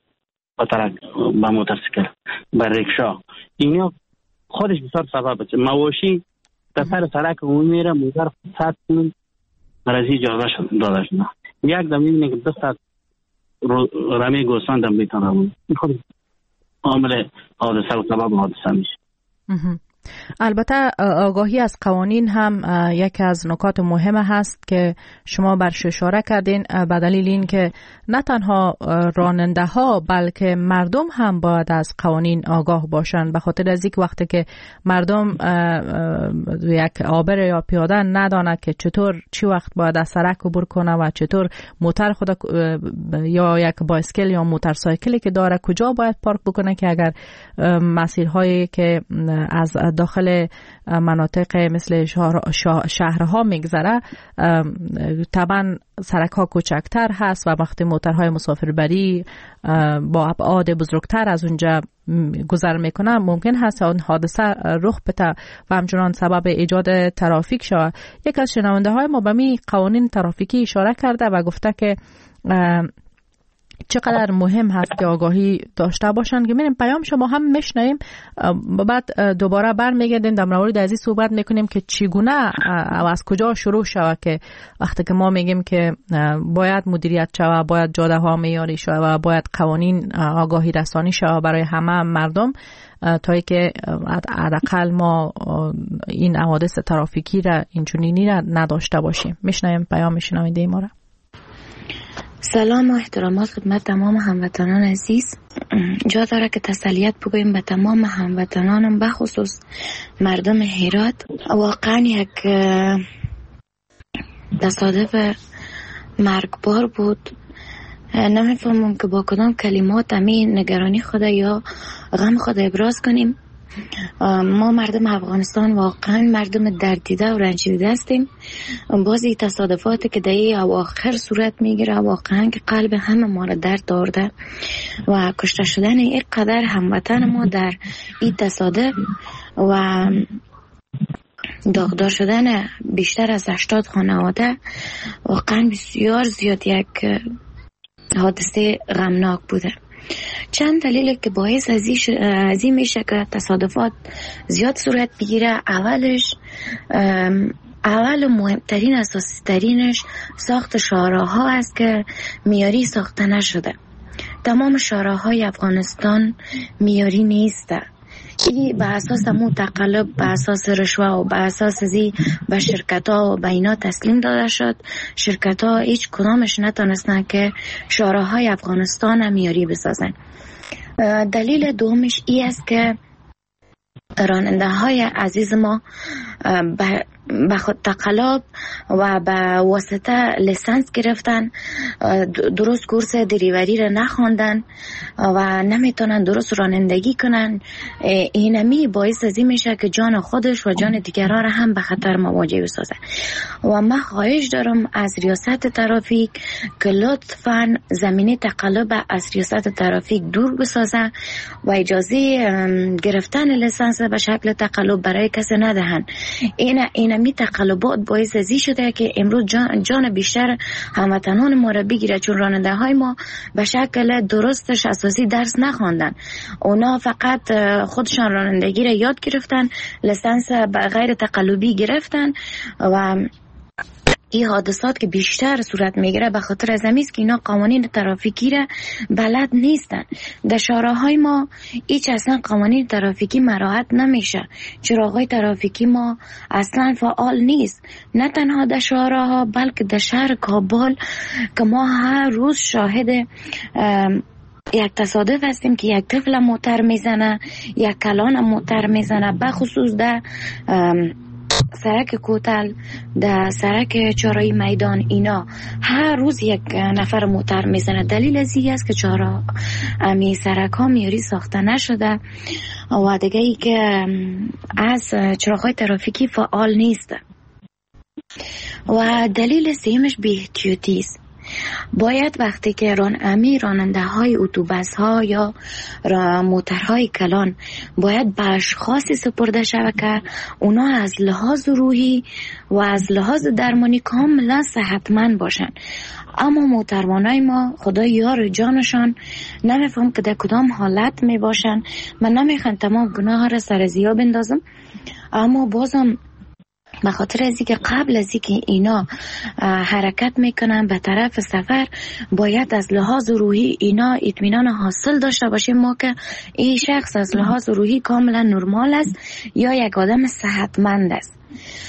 با موتورسیکل با ریکشا اینا خودش بسیار سبب است. مواشی در سر سرک عمومی میره موتر 100 تن برای اجازه داده شده. یک دم میبینه که 200 رمی گوسفند هم میتونه بود. خود عامل حادثه و سبب حادثه میشه. البته آگاهی از قوانین هم یکی از نکات مهم هست که شما برش اشاره کردین، به دلیل این که نه تنها راننده ها بلکه مردم هم باید از قوانین آگاه باشند، به خاطر از اینکه وقتی که مردم یک عابر یا پیاده نداند که چطور چی وقت باید از سرک عبور کنه و چطور موتر خود یا یک بایسکل یا موتورسایکلی که داره کجا باید پارک بکنه که اگر مسیرهایی که از داخل مناطق مثل شهرها میگذره طبعا سرک ها کوچکتر هست و وقتی موترهای مسافربری با ابعاد بزرگتر از اونجا گذر میکنه ممکن هست اون حادثه رخ بده و همچنان سبب ایجاد ترافیک شود. یک از شنونده های ما به می قوانین ترافیکی اشاره کرده و گفته که چقدر مهم هست که آگاهی داشته باشن که میریم پیام شما هم میشنویم، بعد دوباره برمیگردیم در مورد از این صحبت میکنیم که چگونه و از کجا شروع شود که وقتی که ما میگیم که باید مدیریت شود، باید جاده ها معیاری شود و باید قوانین آگاهی رسانی شود برای همه مردم تا که حداقل ما این حوادث ترافیکی را اینچنینی را نداشته باشیم. میشنویم پیام شنونده ما را. سلام و احترامات خدمت تمام هموطنان عزیز. جا داره که تسلیت بگویم به تمام هموطنانم به خصوص مردم هرات. واقعا یک تصادف مرگبار بود. نمیفهمم که با کدام کلمات همین نگرانی خود یا غم خود ابراز کنیم. ما مردم افغانستان واقعا مردم دردیده و رنجیده هستیم. بازی تصادفاتی که در اواخر صورت میگیره واقعا که قلب همه ما را درد دارده و کشته شدن اینقدر هموطن ما در این تصادف و داغدار شدن بیشتر از 80 خانواده واقعا بسیار زیاد یک حادثه غمناک بوده. چند دلیل که باعث از این میشه که تصادفات زیاد صورت بگیره. اول و مهمترین اساسی ترینش ساخت شاهراه‌ها است که معیاری ساخته نشده. تمام شاهراه‌های افغانستان معیاری نیسته. این به اساس مو تقلب، به اساس رشوه و به اساس زی به شرکت ها و به اینا تسلیم داده شد. شرکت ها هیچ کدامش نتونستن که شاهراهای افغانستان هم معیاری بسازن. دلیل دومش ای است که راننده های عزیز ما به خود تقلب و به واسطه لیسانس گرفتن، درست کورس دریوری را نخواندن و نمیتونن درست رانندگی کنن. اینمی باعث از این میشه که جان خودش و جان دیگران را هم به خطر مواجه بسازه. و من خواهش دارم از ریاست ترافیک که لطفاً زمینه تقلب از ریاست ترافیک دور بسازه و اجازه گرفتن لیسانس به شکل تقلب برای کسی ندهن. اینمی تقلبات باعث ازی شده که امروز جان بیشتر هموطنان ما را بگیره، چون راننده های ما به شکل درستش اساسی درس نخواندن. اونا فقط خودشان رانندگی را یاد گرفتن، لیسانس به غیر تقلبی گرفتن و این حادثات که بیشتر صورت میگیره به خاطر از این است که اینا قوانین ترافیکی را بلد نیستن. در شاراهای ما هیچ اصلا قوانین ترافیکی مراعات نمیشه. چراغای ترافیکی ما اصلا فعال نیست، نه تنها در شاراها بلکه در شهر کابل که ما هر روز شاهد یک تصادف هستیم که یک طفل موتر میزنه، یک کلان موتر میزنه، بخصوص در سرک کوتل، در سرک چهارراه میدان. اینا هر روز یک نفر موتر میزنه. دلیل از این است که امی سرک ها معیاری ساخته نشده و دیگه ای که از چراغ‌های ترافیکی فعال نیست. و دلیل سیمش بی‌احتیاطی است. باید وقتی که راننده های اتوبوس ها یا موترهای کلان باید به اشخاصی سپرده شود که اونا از لحاظ روحی و از لحاظ درمانی کاملا صحتمند باشن. اما محترمانای ما خدا یار جانشان، نمیفهم که در کدام حالت می باشن. من نمیخوام تمام گناه را سر زیا بندازم، اما بازم به خاطر از اینکه قبل از اینکه اینا حرکت میکنن به طرف سفر باید از لحاظ روحی اینا اطمینان حاصل داشته باشیم ما که این شخص از لحاظ روحی کاملا نرمال است یا یک آدم صحتمند است.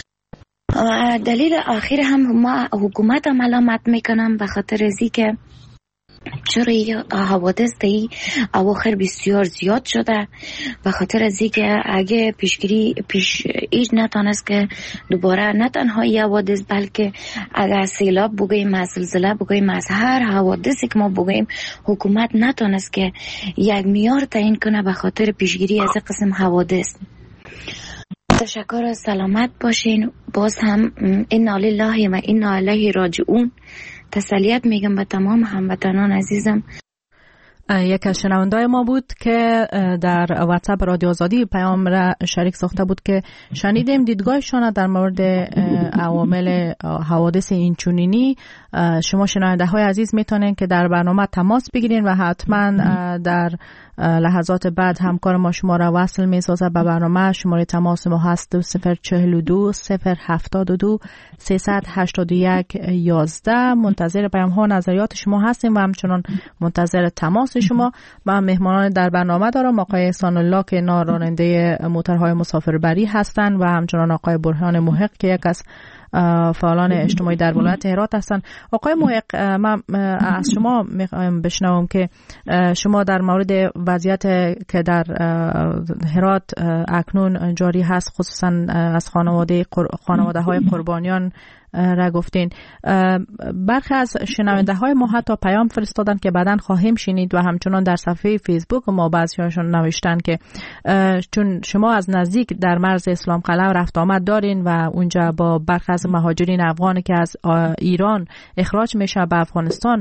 دلیل آخر هم ما حکومت ملامت میکنم به خاطر از اینکه چرا این حوادث ای اواخر بسیار زیاد شده، به خاطر از اینکه اگه ایج نتانست که دوباره نه تنها این حوادث بلکه اگر سیلاب بگویم، از زلزله بگویم، از هر حوادثی که ما بگویم حکومت نتانست که یک معیار تعیین کنه به خاطر پیشگیری از قسم حوادث. تشکر، سلامت باشین. باز هم انا لله و انا الیه راجعون. تسلیت میگم به تمام هموطنان عزیزم. یک از شنوندای ما بود که در واتساپ رادیو آزادی پیام را شریک ساخته بود که شنیدیم دیدگاهشان در مورد عوامل حوادث اینچنینی. شما شنونده های عزیز میتونین که در برنامه تماس بگیرین و حتما در لحظات بعد همکار ما شما را وصل میسازه به برنامه. شماره تماس ما هست 042 072 381 11. منتظر پیام ها و نظریات شما هستیم و همچنان منتظر تماس شما. من مهمانان در برنامه دارم آقای احسان الله که راننده موترهای مسافربری هستند و همچنان آقای برهان محق که یک از فعالان اجتماعی در ولایت هرات هستند. آقای محق، من از شما میخوایم بشنوم که شما در مورد وضعیت که در هرات اکنون جاری هست، خصوصا از خانواده های قربانیان را گفتین. برخی از شنونده های ما حتی پیام فرستادن که بعداً خواهیم شنید و همچنان در صفحه فیسبوک ما بعضی‌هاشون نوشتن که چون شما از نزدیک در مرز اسلام قلعه رفت آمد دارین و اونجا با برخی از مهاجرین افغانی که از ایران اخراج میشه به افغانستان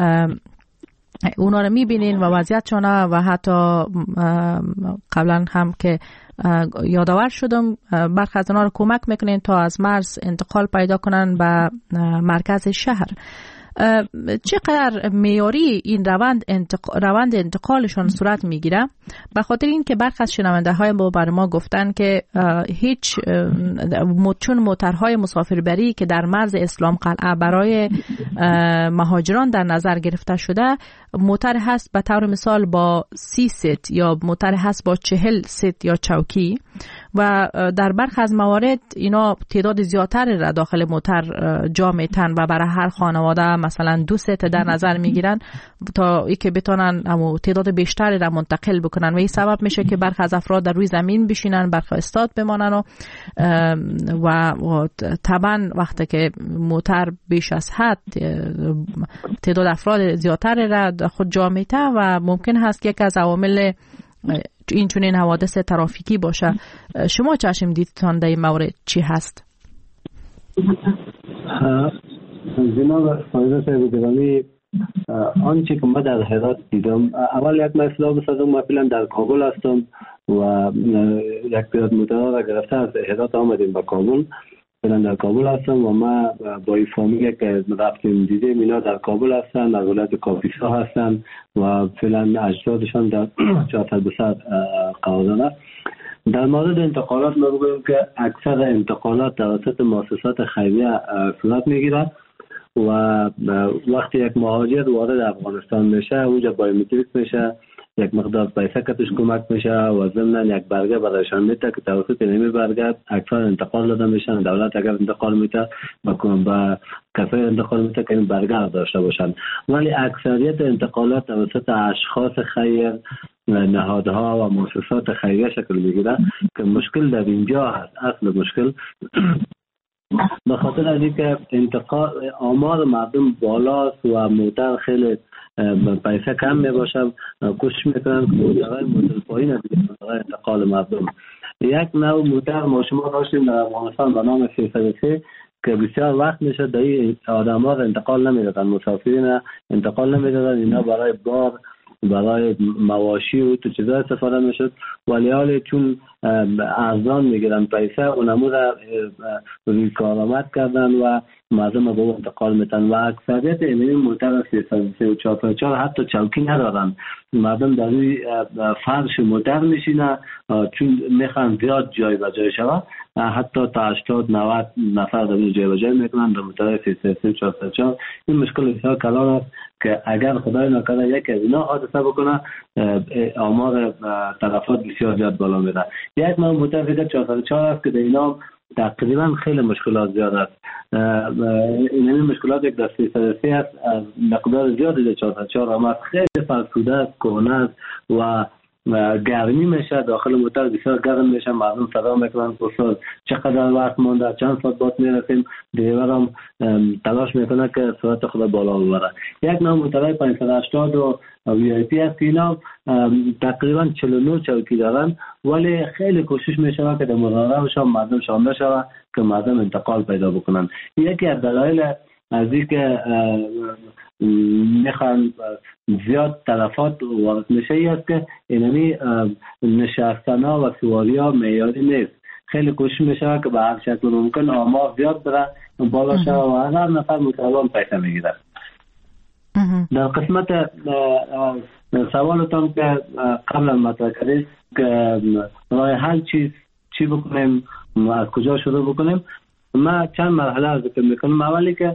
اونا رو میبینین و وضعیتشون و حتی قبلا هم که یادآور شدم برخی از اونا رو کمک میکنین تا از مرز انتقال پیدا کنن به مرکز شهر. چقدر معیاری این روند انتقالشون صورت میگیره؟ به خاطر این که برخی از شنونده های ما بر ما گفتن که هیچ چون موترهای مسافربری که در مرز اسلام قلعه برای مهاجران در نظر گرفته شده، موتر هست به طور مثال با 30 ست یا موتر هست با 40 ست یا چوکی و در برخی از موارد اینا تعداد زیادتر را داخل موتر جا میتن و برای هر خانواده مثلا 2 ست در نظر میگیرن تا ای که بتونن تعداد بیشتری را منتقل بکنن و این سبب میشه که برخی از افراد در روی زمین بشینن، برخی استاد بمانن و طبعا وقتی که موتر بیش از حد تعداد افراد زیادتر را خود جا میته و ممکن هست که یک از عوامل این چنین حوادث ترافیکی باشه. شما چشم دیدتان در این مورد چی هست؟ جناب فایده صاحب گرامی، آنچه که من در هرات دیدم، اول یک اصلاح بسازم. من فعلا در کابل هستم و یک پیاده موتورها را گرفته از هرات آمدیم به کابل. فعلا در کابل هستم و ما با این فامیلی که رفتیم دیدیم اینا در کابل هستن، در ولایت کاپیسا هستن و فعلا اجسادشان در 400 قوادان است. در مورد انتقالات ما بگویم که اکثر انتقالات توسط مؤسسات خیریه صورت میگیرد و وقتی یک مهاجر وارد افغانستان میشه اونجا بایومتریک میشه، یک مقدار پیسه کتش کمک میشه و ضمن یک برگه برایشان میده که توسط نمی برگه اکثر انتقال داده میشن. دولت اگر انتقال میده با کسای انتقال میده که این برگه داشته باشن، ولی اکثریت انتقالات توسط اشخاص خیر، نهادها و مؤسسات خیریه شکل میگیره که مشکل در اینجا هست. اصل مشکل به خاطر از اینکه انتقال آمار مردم بالاست و موتر خیلی پیسه کم میباشه، کوشش میکنن که موترهای مدل پایین از انتقال مردم. یک نوع موتر ما شما داشتیم در افغانستان به نام 303 که بسیار وقت میشه در این آدم ها انتقال نمیدادن، مسافرین انتقال نمیدادن، اینا برای بار، برای مواشی و تو چیزا استفاده میشد، ولی حالی چون ارزان میگیرن پیسه اونمو را روی کارآمد کردن و مردم به انتقال میتن و اکثریت این موتر 334 حتی چوکی ندارن. مردم در روی فرش موتر میشینه چون میخوان زیاد جای به جای شود، حتی تا 80-90 نفر در جای به جای میکنن در موتر 334. این مشکل بسیار کلان است که اگر خدای نکرده یکی از اینا حادثه بکنه آمار تلفات بسیار زیاد بالا میره. یک نوع موتر دیگه 404 است که در اینا تقریبا خیلی مشکلات زیاد است. این مشکلات یک دسته 303 است، مقدار زیادی در 404 آمد، خیلی فرسوده است، کهنه است و گرمی میشه، داخل موتر بسیار گرم میشه، مردم صدا میکنن استاد چقدر وقت مونده، چند ساعت بعد میرسیم، دیگر هم تلاش میکنه که سرعت خود بالا ببره. یک نوع موترهای 580 و وی آی پی است که اینا تقریبا 49 چوکی دارن، ولی خیلی کوشش میشه که در مراقبشان مردم شامل شود که مردم انتقال پیدا بکنن. یکی از دلایل از اینکه میخوان زیاد تلفات وارد میشه ای است که اینمی نشستنا و سواری ها معیاری نیست. خیلی کوشش میشه که به هر شکل ممکن آمار زیاد بره بالا شده و هر نفر متعلم پیسه میگیره. در قسمت سوالتان که قبلا مطرح کردید که راه حل چی بکنیم، از کجا شروع بکنیم، ما چند مرحله از ذکر میکنم. اولی که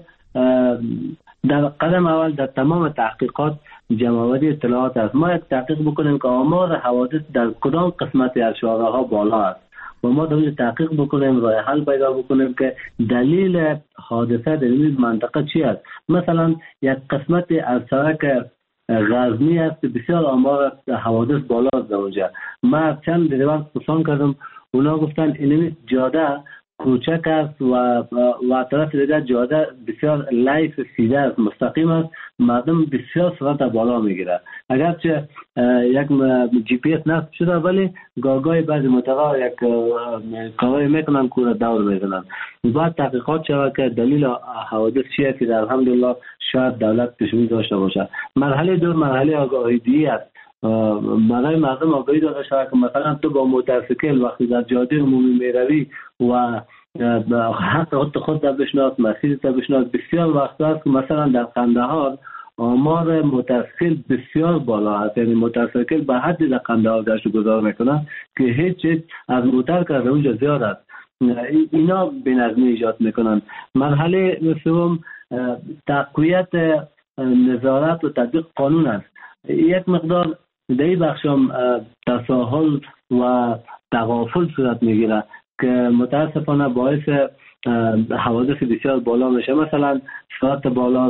در قدم اول در تمام تحقیقات جمع‌آوری اطلاعات است. ما یک تحقیق بکنیم که آمار حوادث در کدام قسمت از شاهراه‌ها بالا است و ما در تحقیق بکنیم، راه حل پیدا بکنیم که دلیل حادثه در این منطقه چی است. مثلا یک قسمت از سرک غزنی است که بسیار آمار حوادث بالا است در اونجا. ما چند دیوار پرسان کردم، اونا گفتن این جاده کوچک است و طرف دیگر جاده بسیار لیس سیده است، مستقیم است، مردم بسیار سرعت بالا میگیره. اگرچه یک جی پی اس نصب شده ولی گاگای بعضی موترها یک کارایی میکنن که دور میزنن. باید تحقیقات شود که دلیل حوادث چیه که در الحمدلله شاید دولت پیش‌بینی داشته باشه. مرحله دو مرحله آگاهی است. برای مردم آگاهی داده شود که مثلا تو با موتورسیکل وقتی در جاده عمومی میروی و حتی خود در بشناس، مسیر در بشناس، بسیار وقت است که مثلا در قندهار آمار موتورسیکل بسیار بالا است، یعنی موتورسیکل به حدی در قندهار گشت گذار میکنن که هیچ چیز از موتور که از اونجا زیاد است. اینا بینظمی ایجاد میکنن. مرحله سوم تقویت نظارت و تطبیق قانون است. یک مقدار در این بخش هم تساهل و تغافل صورت میگیره که متاسفانه باعث حوادث بسیار بالا میشه. مثلا سرعت بالا،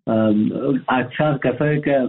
اکثر کسایی که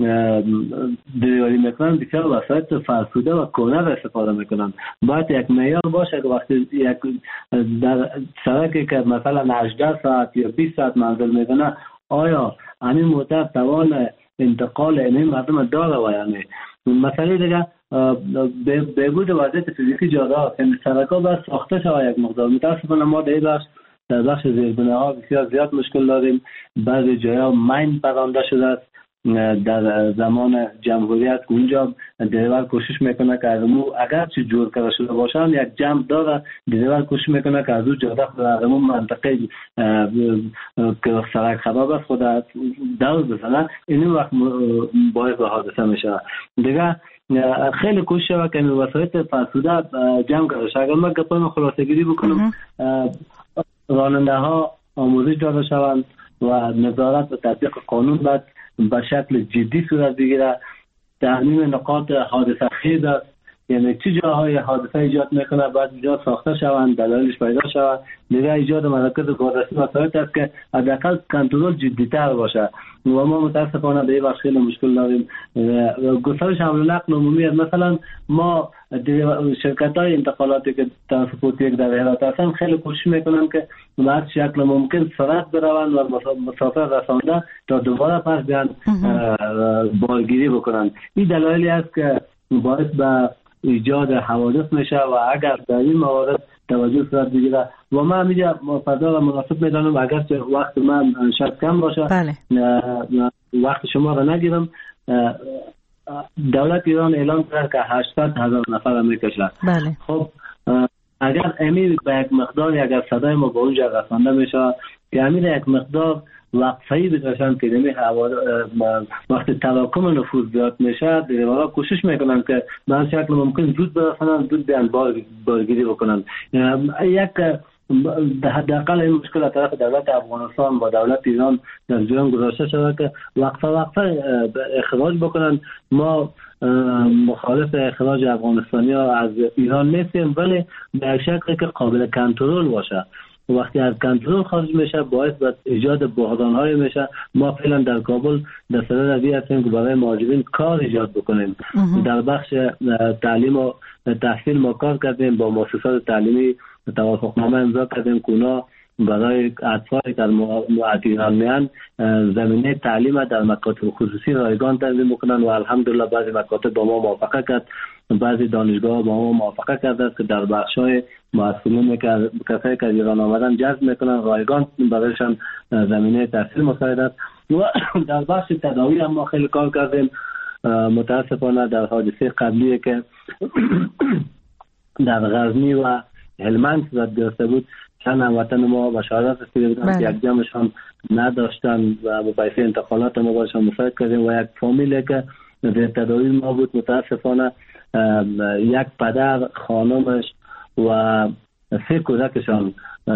دریوری میکنن بسیار وسایل فرسوده و کهنه را استفاده میکنن. باید یک معیار باشه که وقتی یک در سرکی که مثلا 18 ساعت یا 20 ساعت منزل میکنه، آیا همین موتر توان انتقال این مردم داره و یعنی مسئله دیگه بهبود وضعیت فیزیکی جاده ها، یعنی سرک‌ها باید ساخته شود یک مقدار. متاسفانه ما در بخش زیربناها بسیار زیاد مشکل داریم. بعضی جاها مین پرانده شده است در زمان جمهوریت اونجا دریور کوشش میکنه که اگر چه جور کرده شده باشن یک جمع داره دریور کوشش میکنه که از اون جاده خود در همون منطقه که سرک خراب است خود دور بزنه این وقت باعث حادثه میشه. دیگه خیلی کوشش شده که این وسایل فرسوده جمع کرده شده. اگر من گپای خلاصه گیری بکنم راننده ها آموزش داده شوند و نظارت و تطبیق قانون باید به شکل جدی صورت بگیره. تعمیم نقاط حادثه خیز است، یعنی چه جاهای حادثه ایجاد میکنه باید اینجا ساخته شوند، دلایلش پیدا شود. دیگه ایجاد مراکز بازرسی وسایل است که حداقل کنترل جدی‌تر باشه و ما متاسفانه به این بخش خیلی مشکل داریم. گسترش حمل و نقل عمومی مثلا ما شرکت‌های انتقالاتی که ترانسپورتی در هرات هستن خیلی کوشش میکنن که به هر شکل ممکن سرعت بروند و مسافر رسانده تا دوباره پس بیان بارگیری بکنن. این دلایلی است که باعث به ایجاد حوادث میشه و اگر در این موارد توجه صورت بگیره و ما همیشه فضا را مناسب میدانم اگر چه وقت من شاید کم باشه وقت شما را نگیرم. دولت ایران اعلام کرد که 800,000 نفر میکشه. خب اگر امیر به یک مقدار اگر صدای ما به اونجا رسانده میشه که امیر یک مقدار وقفه‌ای بکشن که وقتی تراکم نفوذ زیاد میشه دیگه کوشش میکنن که به هر شکل ممکن زود برسنن زود بیان بارگیری بکنن. یک حداقل این مشکل از طرف دولت افغانستان با دولت ایران در جریان گذاشته شده که وقفه اخراج بکنن. ما مخالف اخراج افغانستانی ها از ایران نیستیم ولی به شکلی که قابل کنترل باشه. وقتی از کنترل خارج میشه باعث به ایجاد بحران‌های میشه. ما فعلا در کابل در صدد هستیم که برای مهاجرین کار ایجاد بکنیم. در بخش تعلیم و تحصیل ما کار کردیم، با مؤسسات تعلیمی توافقنامه امضا کردیم که اونا برای اطفالی در ایران میان زمینه تعلیم در مکاتب خصوصی رایگان تنظیم میکنن و الحمدلله بعضی مکاتب با ما موافقه کرد، بعضی دانشگاه با ما موافقه کرده است که در بخش‌های مسئولین که کسایی که ایران آمدن جذب میکنن رایگان برایشان زمینه تحصیل مساعد است. و در بخش تداوی هم ما خیلی کار کردیم. متاسفانه در حادثه قبلی که در غزنی و هلمند صورت گرفته بود چند هموطن ما بشارت رسیده بودن که یک جمعشان نداشتن و با پیسه انتقالات ما باشان مساعد کردیم و یک فامیلی که در تداوی ما بود متاسفانه یک پدر خانمش و 3 کودکشان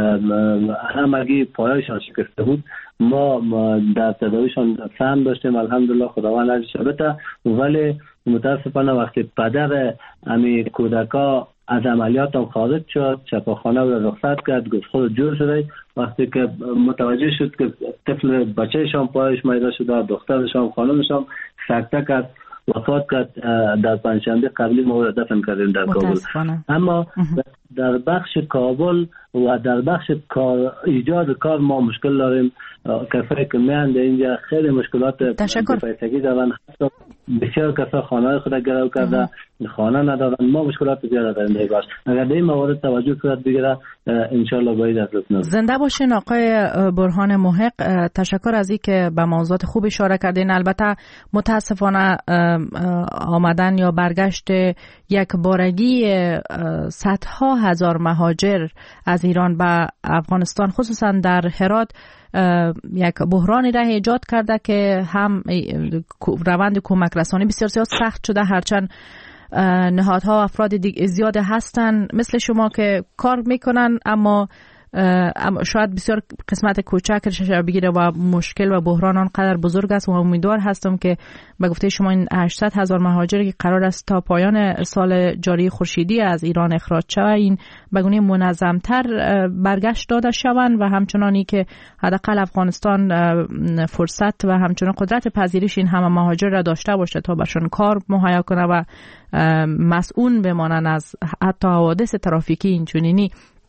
همگی پایشان شکسته بود. ما در تداویشان سهم داشتیم الحمدلله خداوند عزیز شبته، ولی متاسفانه وقتی پدر امی کودکا از عملیات هم خارج شد شفاخانه رو رخصت کرد گفت خود جور شده. وقتی که متوجه شد که طفل بچه‌شان پایش میده شده دخترشان خانمشان سکته کرد وفات کرد. در پنجشنبه قبلی ما رو دفن کردیم در کابل. اما در بخش کابل و در بخش ایجاد کار ما مشکل داریم. کسایی که میان در اینجا خیلی مشکلات پیسگی دارن، بسیار کسا خانه خود گرو کرده خانه ندارن. ما مشکلات زیاد داریم در باش. اگر در این موارد توجه صورت بگیره انشالله باید از لطف. زنده باشین آقای برهان محق. تشکر از اینکه به موضوعات خوب اشاره کردین. البته متاسفانه آمدن یا برگشت یک بارگی صدها هزار مهاجر از ایران به افغانستان خصوصا در هرات یک بحرانی را ایجاد کرده که هم روند کمک رسانی بسیار سخت شده، هرچند نهادها افراد زیاد هستن مثل شما که کار میکنن اما شاید بسیار قسمت کوچکش بگیره و مشکل و بحران آنقدر بزرگ است و امیدوار هستم که به گفته شما این 800,000 مهاجری که قرار است تا پایان سال جاری خورشیدی از ایران اخراج شود این به گونه منظم‌تر برگشت داده شوند و همچنانی که حداقل افغانستان فرصت و همچنان قدرت پذیرش این همه مهاجر را داشته باشه تا برشان کار مهیا کنه و مسئول بمانن از حتی حوادث ترافیکی اینچنینی.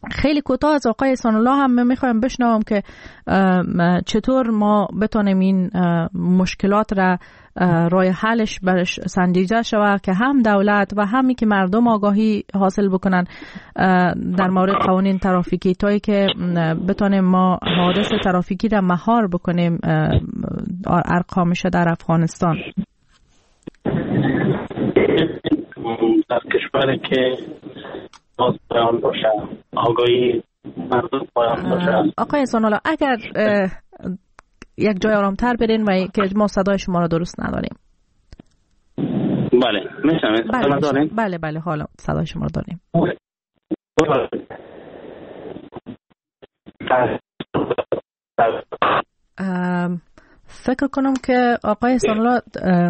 خیلی کوتاه از آقای احسان الله هم میخوایم بشنوم که چطور ما بتونیم این مشکلات را راه حلش برش سنجیده شود که هم دولت و همی که مردم آگاهی حاصل بکنن در مورد قوانین ترافیکی، تایی که بتونیم ما حادث ترافیکی را مهار بکنیم ارقامش در افغانستان. در کشوری که پایان باشه، آگاهی مردم پایان باشه. آقای احسان الله، اگر یک جای آرامتر برین و که ما صدای شما را درست نداریم. بله میشنوید؟ بله حالا صدای شما را داریم. فکر کنم که آقای احسان الله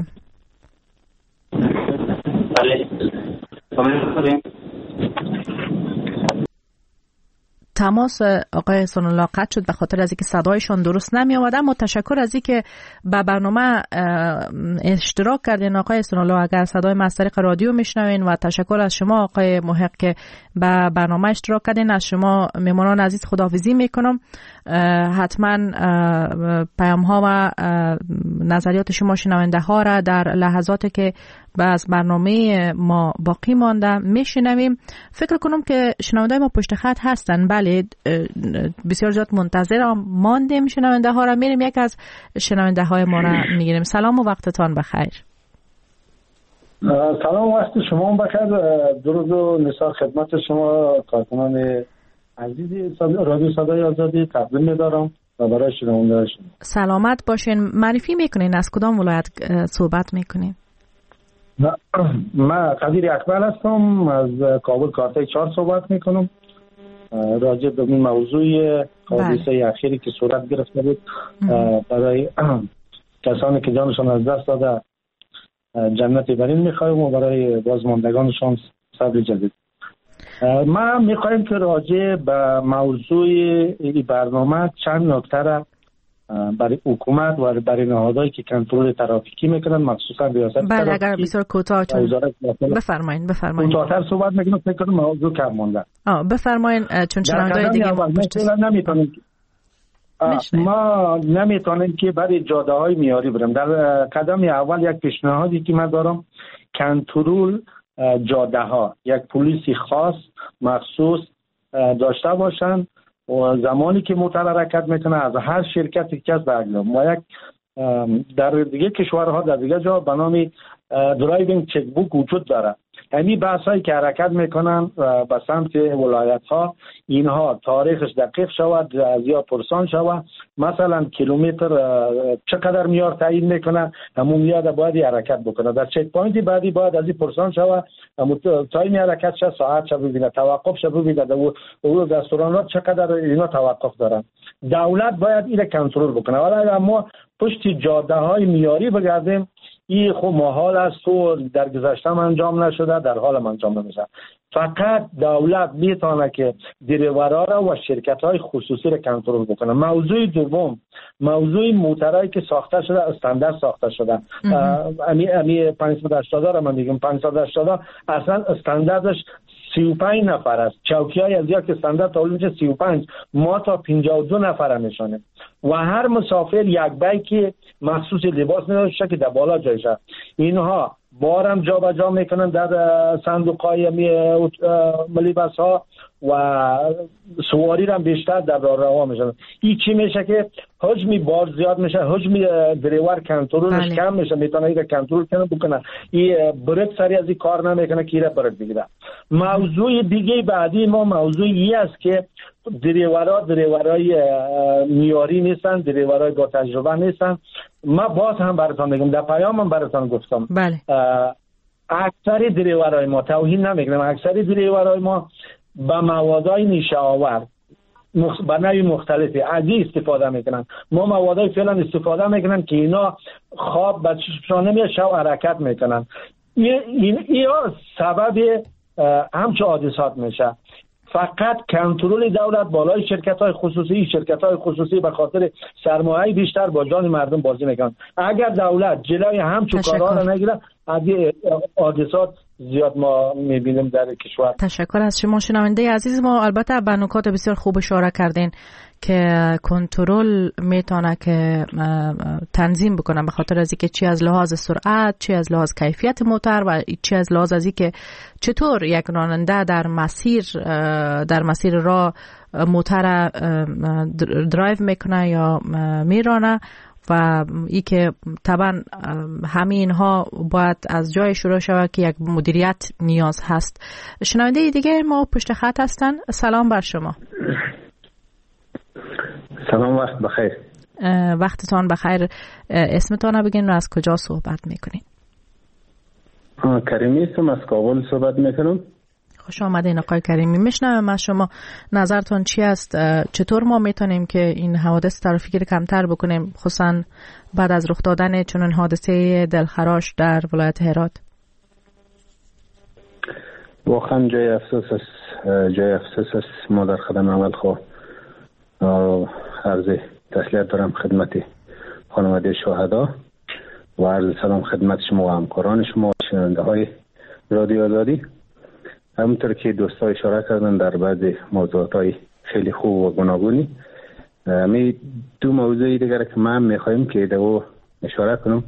تماس آقای احسان الله قطع شد به خاطر از اینکه صدایشان درست نمی آمد. اما تشکر از اینکه به برنامه اشتراک کردین آقای احسان الله. اگر صدای ما از طریق رادیو میشنوین، و تشکر از شما آقای محق که به برنامه اشتراک کردین. از شما میمونان عزیز خداحافظی میکنم. حتما پیام ها و نظریات شما شنونده ها را در لحظاتی که از برنامه ما باقی مانده میشنویم. فکر کنم که شنونده ما پشت خط هستن. بله، بسیار زیاد منتظر ماندیم شنونده ها را. میریم یک از شنونده های ما را میگیریم. سلام و وقتتان بخیر. سلام، وقت شما بخیر. درود و نثار خدمت شما کارکنان عزیزی رادیو صدای آزادی تقدیم می‌دارم و برای شنونده شما. سلامت باشین. معرفی میکنین از کدام ولایت صحبت میکنین؟ من قدیر اکبر هستم، از کابل کارتای 4 صحبت میکنم. راجع به این موضوع حادثه اخیری که صورت گرفته بود برای کسانی که جانشان از دست داده جنت برین میخوایم و برای بازماندگانشان صبر جدید. ما میخوایم که راجع به موضوع این برنامه چند نکته را برای حکومت و برای نهادهایی که کنترل ترافیکی میکنن، مخصوصا ریاست ترافیکی. بله، اگر بسیار کوتاه بفرمایید. کوتاه‌تر صحبت میکنم، فکر کنم موضوع کم مونده. بفرمایید، چون شنونده‌های دیگه ما نمیتونیم که برای جاده‌های میاری بریم. در قدم اول یک پیشنهادی که من دارم، کنترل جاده‌ها یک پلیسی خاص مخصوص داشته باشن و زمانی که موتور حرکت میکنه از هر شرکتی که از بگیرم. ما یک در دیگه کشورها در دیگه جا به نام درایوینگ چک بوک وجود داره. همین بحثایی که حرکت میکنن به سمت ولایت ها، اینها تاریخش دقیق شود یا پرسان شود. مثلا کیلومتر چقدر میار تعیین میکنه، همون میاد باید حرکت بکنه. در چک پوینت بعدی باید از این پرسان شود، همون تایم حرکت شد، ساعت شد ببینه، توقف شد ببینه، و رستورانات چقدر اینا توقف دارن. دولت باید این کنترل بکنه. ولی اما پشت جاده های میاری بگردیم، این خب محال است و در گذشته انجام نشده، در حال انجام نمیشه. فقط دولت میتونه که دریورا را و شرکت های خصوصی را کنترل بکنه. موضوع دوم، موضوع موترایی که ساخته شده استاندارد ساخته شده. امی 580 را من میگم، 580 اصلا استانداردش 35 نفر است. چوکیای از یا که استاندارد تولید میشه 35، ما تا 52 نفر میشونه و هر مسافر یک بیک مخصوص لباس میداشه که در بالا جایشه. اینها بارم جا به جا میکنن در صندوق‌های ملیبس ها و سواری هم بیشتر در راه میشن. این چی میشه که حجم بار زیاد میشه، حجم دریور کنترلش کم میشه، میتونه اینو کنترل کنه بکنه. این بریک سری از این کار نمیکنه که ایره بریک بگیره. موضوع دیگه بعدی ما موضوعی است که دریورای میاری نیستن، دریورای با تجربه نیستن. ما باز هم براتون میگم، در پیامم براتون گفتم. بله. اکثر دریورای ما، توهین نمیکنم، اکثر دریورای ما با موادای نیشه آور به نوع مختلفی از این استفاده میکنن. ما موادای فعلا استفاده میکنن که اینا خواب به چشمشان نمیاد، شب حرکت میکنن. این سبب همچه حادثات میشه. فقط کنترل دولت بالای شرکت‌های خصوصی به خاطر سرمایه بیشتر با جان مردم بازی میکنن. اگر دولت جلوی همچون کارا را نگیره از حادثات زیاد ما میبینیم در کشور. تشکر از شما شنونده عزیز ما. البته به نکات بسیار خوب اشاره کردین که کنترل میتونه که تنظیم بکنه به خاطر از اینکه چی از لحاظ سرعت، چی از لحاظ کیفیت موتور و چی از لحاظ از اینکه چطور یک راننده در مسیر راه موتور درایو میکنه یا میرانه و ای که طبعا همه اینها باید از جای شروع شود که یک مدیریت نیاز هست. شنونده دیگه ما پشت خط هستن. سلام بر شما. سلام، وقت بخیر. وقتتان بخیر. اسمتان بگین و از کجا صحبت میکنین؟ کریمی هستم، از کابل صحبت میکنم. خوش آمدین آقای کریمی. میشنوم از شما نظرتون چی است؟ چطور ما میتونیم که این حوادث ترافیکی رو کمتر بکنیم، خصوصا بعد از رخ دادن چنین حادثه دلخراش در ولایت هرات؟ واقعا جای افسوس است. ما در خدمت اول عرض تسلیت دارم خدمت خانواده شهدا و عرض سلام خدمت شما و همکاران شما و شنونده های رادیو آزادی. همونطور که دوستا اشاره کردن در بعض موضوعات های خیلی خوب و گوناگونی، می دو موضوعی دیگر که من میخوایم که دو اشاره کنم.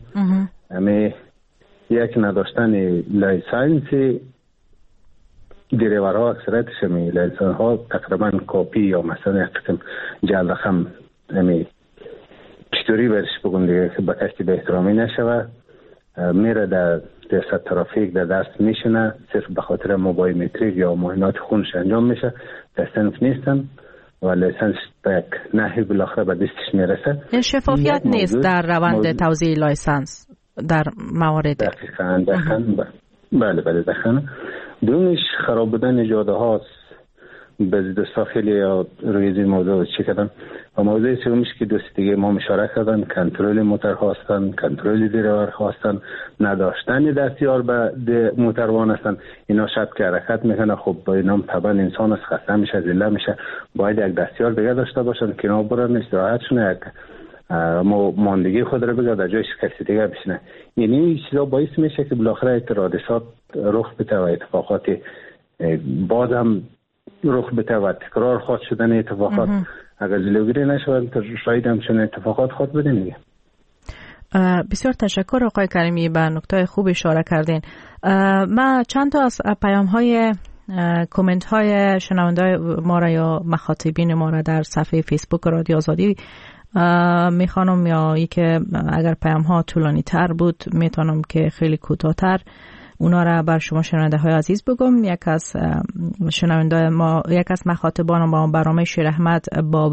یک نداشتن لایسنس دریورها، اکثریتش لایسنس ها تقریبا کپی یا مثلا قسم جلدخم چطوری برش بگم دیگه که به کسی به احترامی نشوه، میره در ریاست ترافیک در دست میشنه صرف به خاطر موبایومتریک یا معاینات خونش انجام میشه، در صنف نیستن و لیسنس به یک نحوی بالاخره به دستش میرسه. شفافیت نیست در روند توزیع لایسنس در موارد. دقیقاً. بله دقیقاً. دومش خراب بودن جاده هاست. بعضی دوستا خیلی روی این موضوع چی کردن و موضوع سومش که دوست دیگه ما اشاره کردن کنترل موتور هستن، کنترل دریور هستن، نداشتن دستیار به موتروان هستن. اینا شب که حرکت میکنه خب با اینا طبعا انسان از خسته میشه، ذله میشه، باید یک دستیار دیگه داشته باشن که اینا برن استراحتشون یک ماندگی خود رو بگه در جایش کسی دیگه بشینه. یعنی چیزا باعث میشه که بالاخره حادثات رخ بده و اتفاقات بازم رخ بده و تکرار خواهد شدن اتفاقات اگر جلوگیری نشود شاید همچنین اتفاقات خواهد بده دیگه. بسیار تشکر آقای کریمی، به نکته خوب اشاره کردین. ما چند تا از پیام های کامنت های شنونده ما را یا مخاطبین ما را در صفحه فیسبوک رادیو آزادی میخوانم، یا ای که اگر پیام ها طولانی تر بود میتونم که خیلی کوتاه‌تر اونا را بر شما شنونده های عزیز بگم. یک از شنونده ما، یک از مخاطبان ما برنامه شیر احمد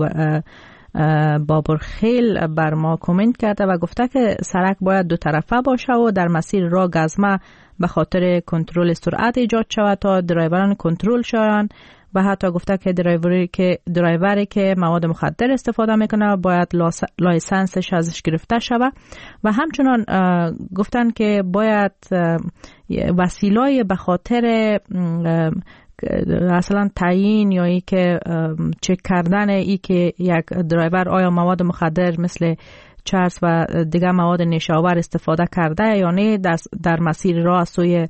بابرخیل بر ما کامنت کرده و گفته که سرک باید دو طرفه باشه و در مسیر راه گزمه به خاطر کنترل سرعت ایجاد شود تا درایوران کنترل شوند و حتی گفته که درایوری که مواد مخدر استفاده میکنه باید لایسنسش ازش گرفته شود و همچنان گفتن که باید وسیله‌ای به خاطر اصلا تعیین یا ای که چک کردن ای که یک درایور آیا مواد مخدر مثل چرس و دیگر مواد نشاور استفاده کرده یا نه در مسیر راه سوی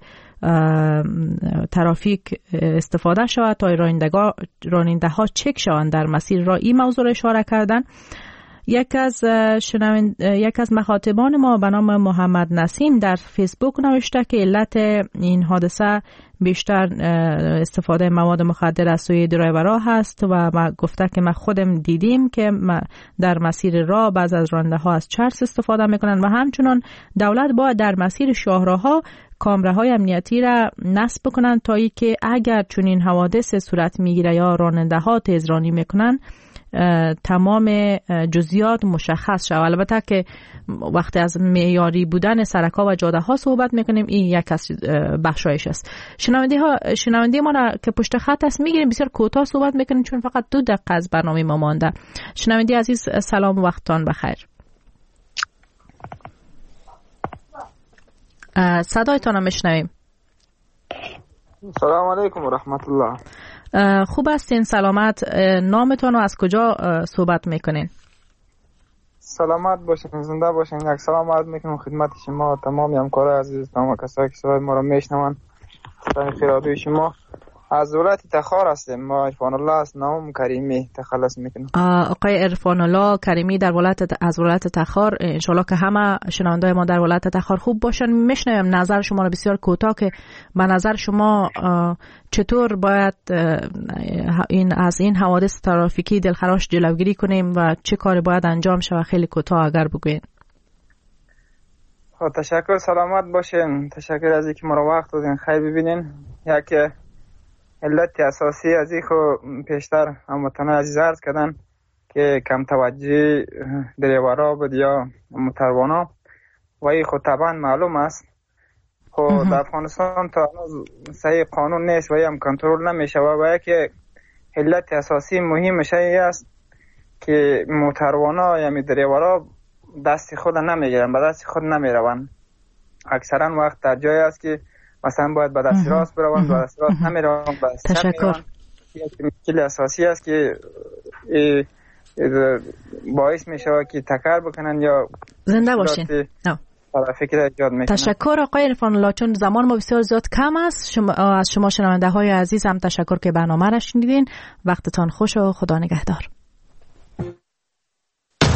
ترافیک استفاده شود تا راننده ها چک شوند در مسیر راه. این موضوع را اشاره کردن. یک از مخاطبان ما به نام محمد نسیم در فیسبوک نوشته که علت این حادثه بیشتر استفاده مواد مخدر از سوی درایورها هست و گفته که ما خودم دیدیم که در مسیر راه بعض از راننده ها از چرس استفاده میکنن و همچنان دولت باید در مسیر شاهراها کامراهای امنیتی را نصب بکنن تا ای که اگر چنین حوادث صورت میگیره یا راننده ها تیزرانی میکنن تمام جزئیات مشخص شود. البته که وقتی از معیاری بودن سرک‌ها و جاده‌ها صحبت میکنیم این یک از بخشایش است. شنونده ما را که پشت خط است میگیریم بسیار کوتاه صحبت میکنیم چون فقط 2 دقیقه از برنامه ما مانده. شنونده عزیز سلام و وقتتان بخیر. صدایتان رو میشنویم. سلام علیکم و رحمت الله. خوب هستین؟ سلامت؟ نامتون رو از کجا صحبت میکنین؟ سلامت باشین، زنده باشین. یک سلام عرض میکنم خدمت شما تمامی همکارای عزیز، تمام کسایی که صدای ما رو میشنون. تاریخ رادیوی شما از ولایت تخار هستیم. ما عرفان الله از نام کریمی تخلص میکنم. آقای عرفان الله کریمی از ولایت تخار، انشالله که همه شنوندای ما در ولایت تخار خوب باشن. میشنویم نظر شما رو بسیار کوتاه که به نظر شما چطور باید از این حوادث ترافیکی دلخراش جلوگیری کنیم و چه کاری باید انجام شود؟ خیلی کوتاه اگر بگوین. تشکر، سلامت باشین. تشکر از اینکه ما رو وقت دادین. خیر ببینین، یک علت اساسی از این خو پیشتر هموطنان عزیز عرض کردن که کم توجهی دریورا بود یا موتروانا و این خود طبعا معلوم است. خب در افغانستان تا صحیح قانون نیست و هم کنترل نمیشه و یک علت اساسی مهمش است که موتروانا یا دریورا دست خود نمیگیرن، به دست خود نمیرون. اکثرا وقت در جایی است که مثلا باید به دست راست بروند، به دست راست نمیروند، به دست چپ میروند. یک مشکل اساسی است که باعث میشه که تکر بکنن یا زنده باشین. تشکر آقای عرفان الله. چون زمان ما بسیار زیاد کم است، از شما شنونده های عزیز هم تشکر که برنامه را شنیدین. وقتتان خوش و خدا نگهدار.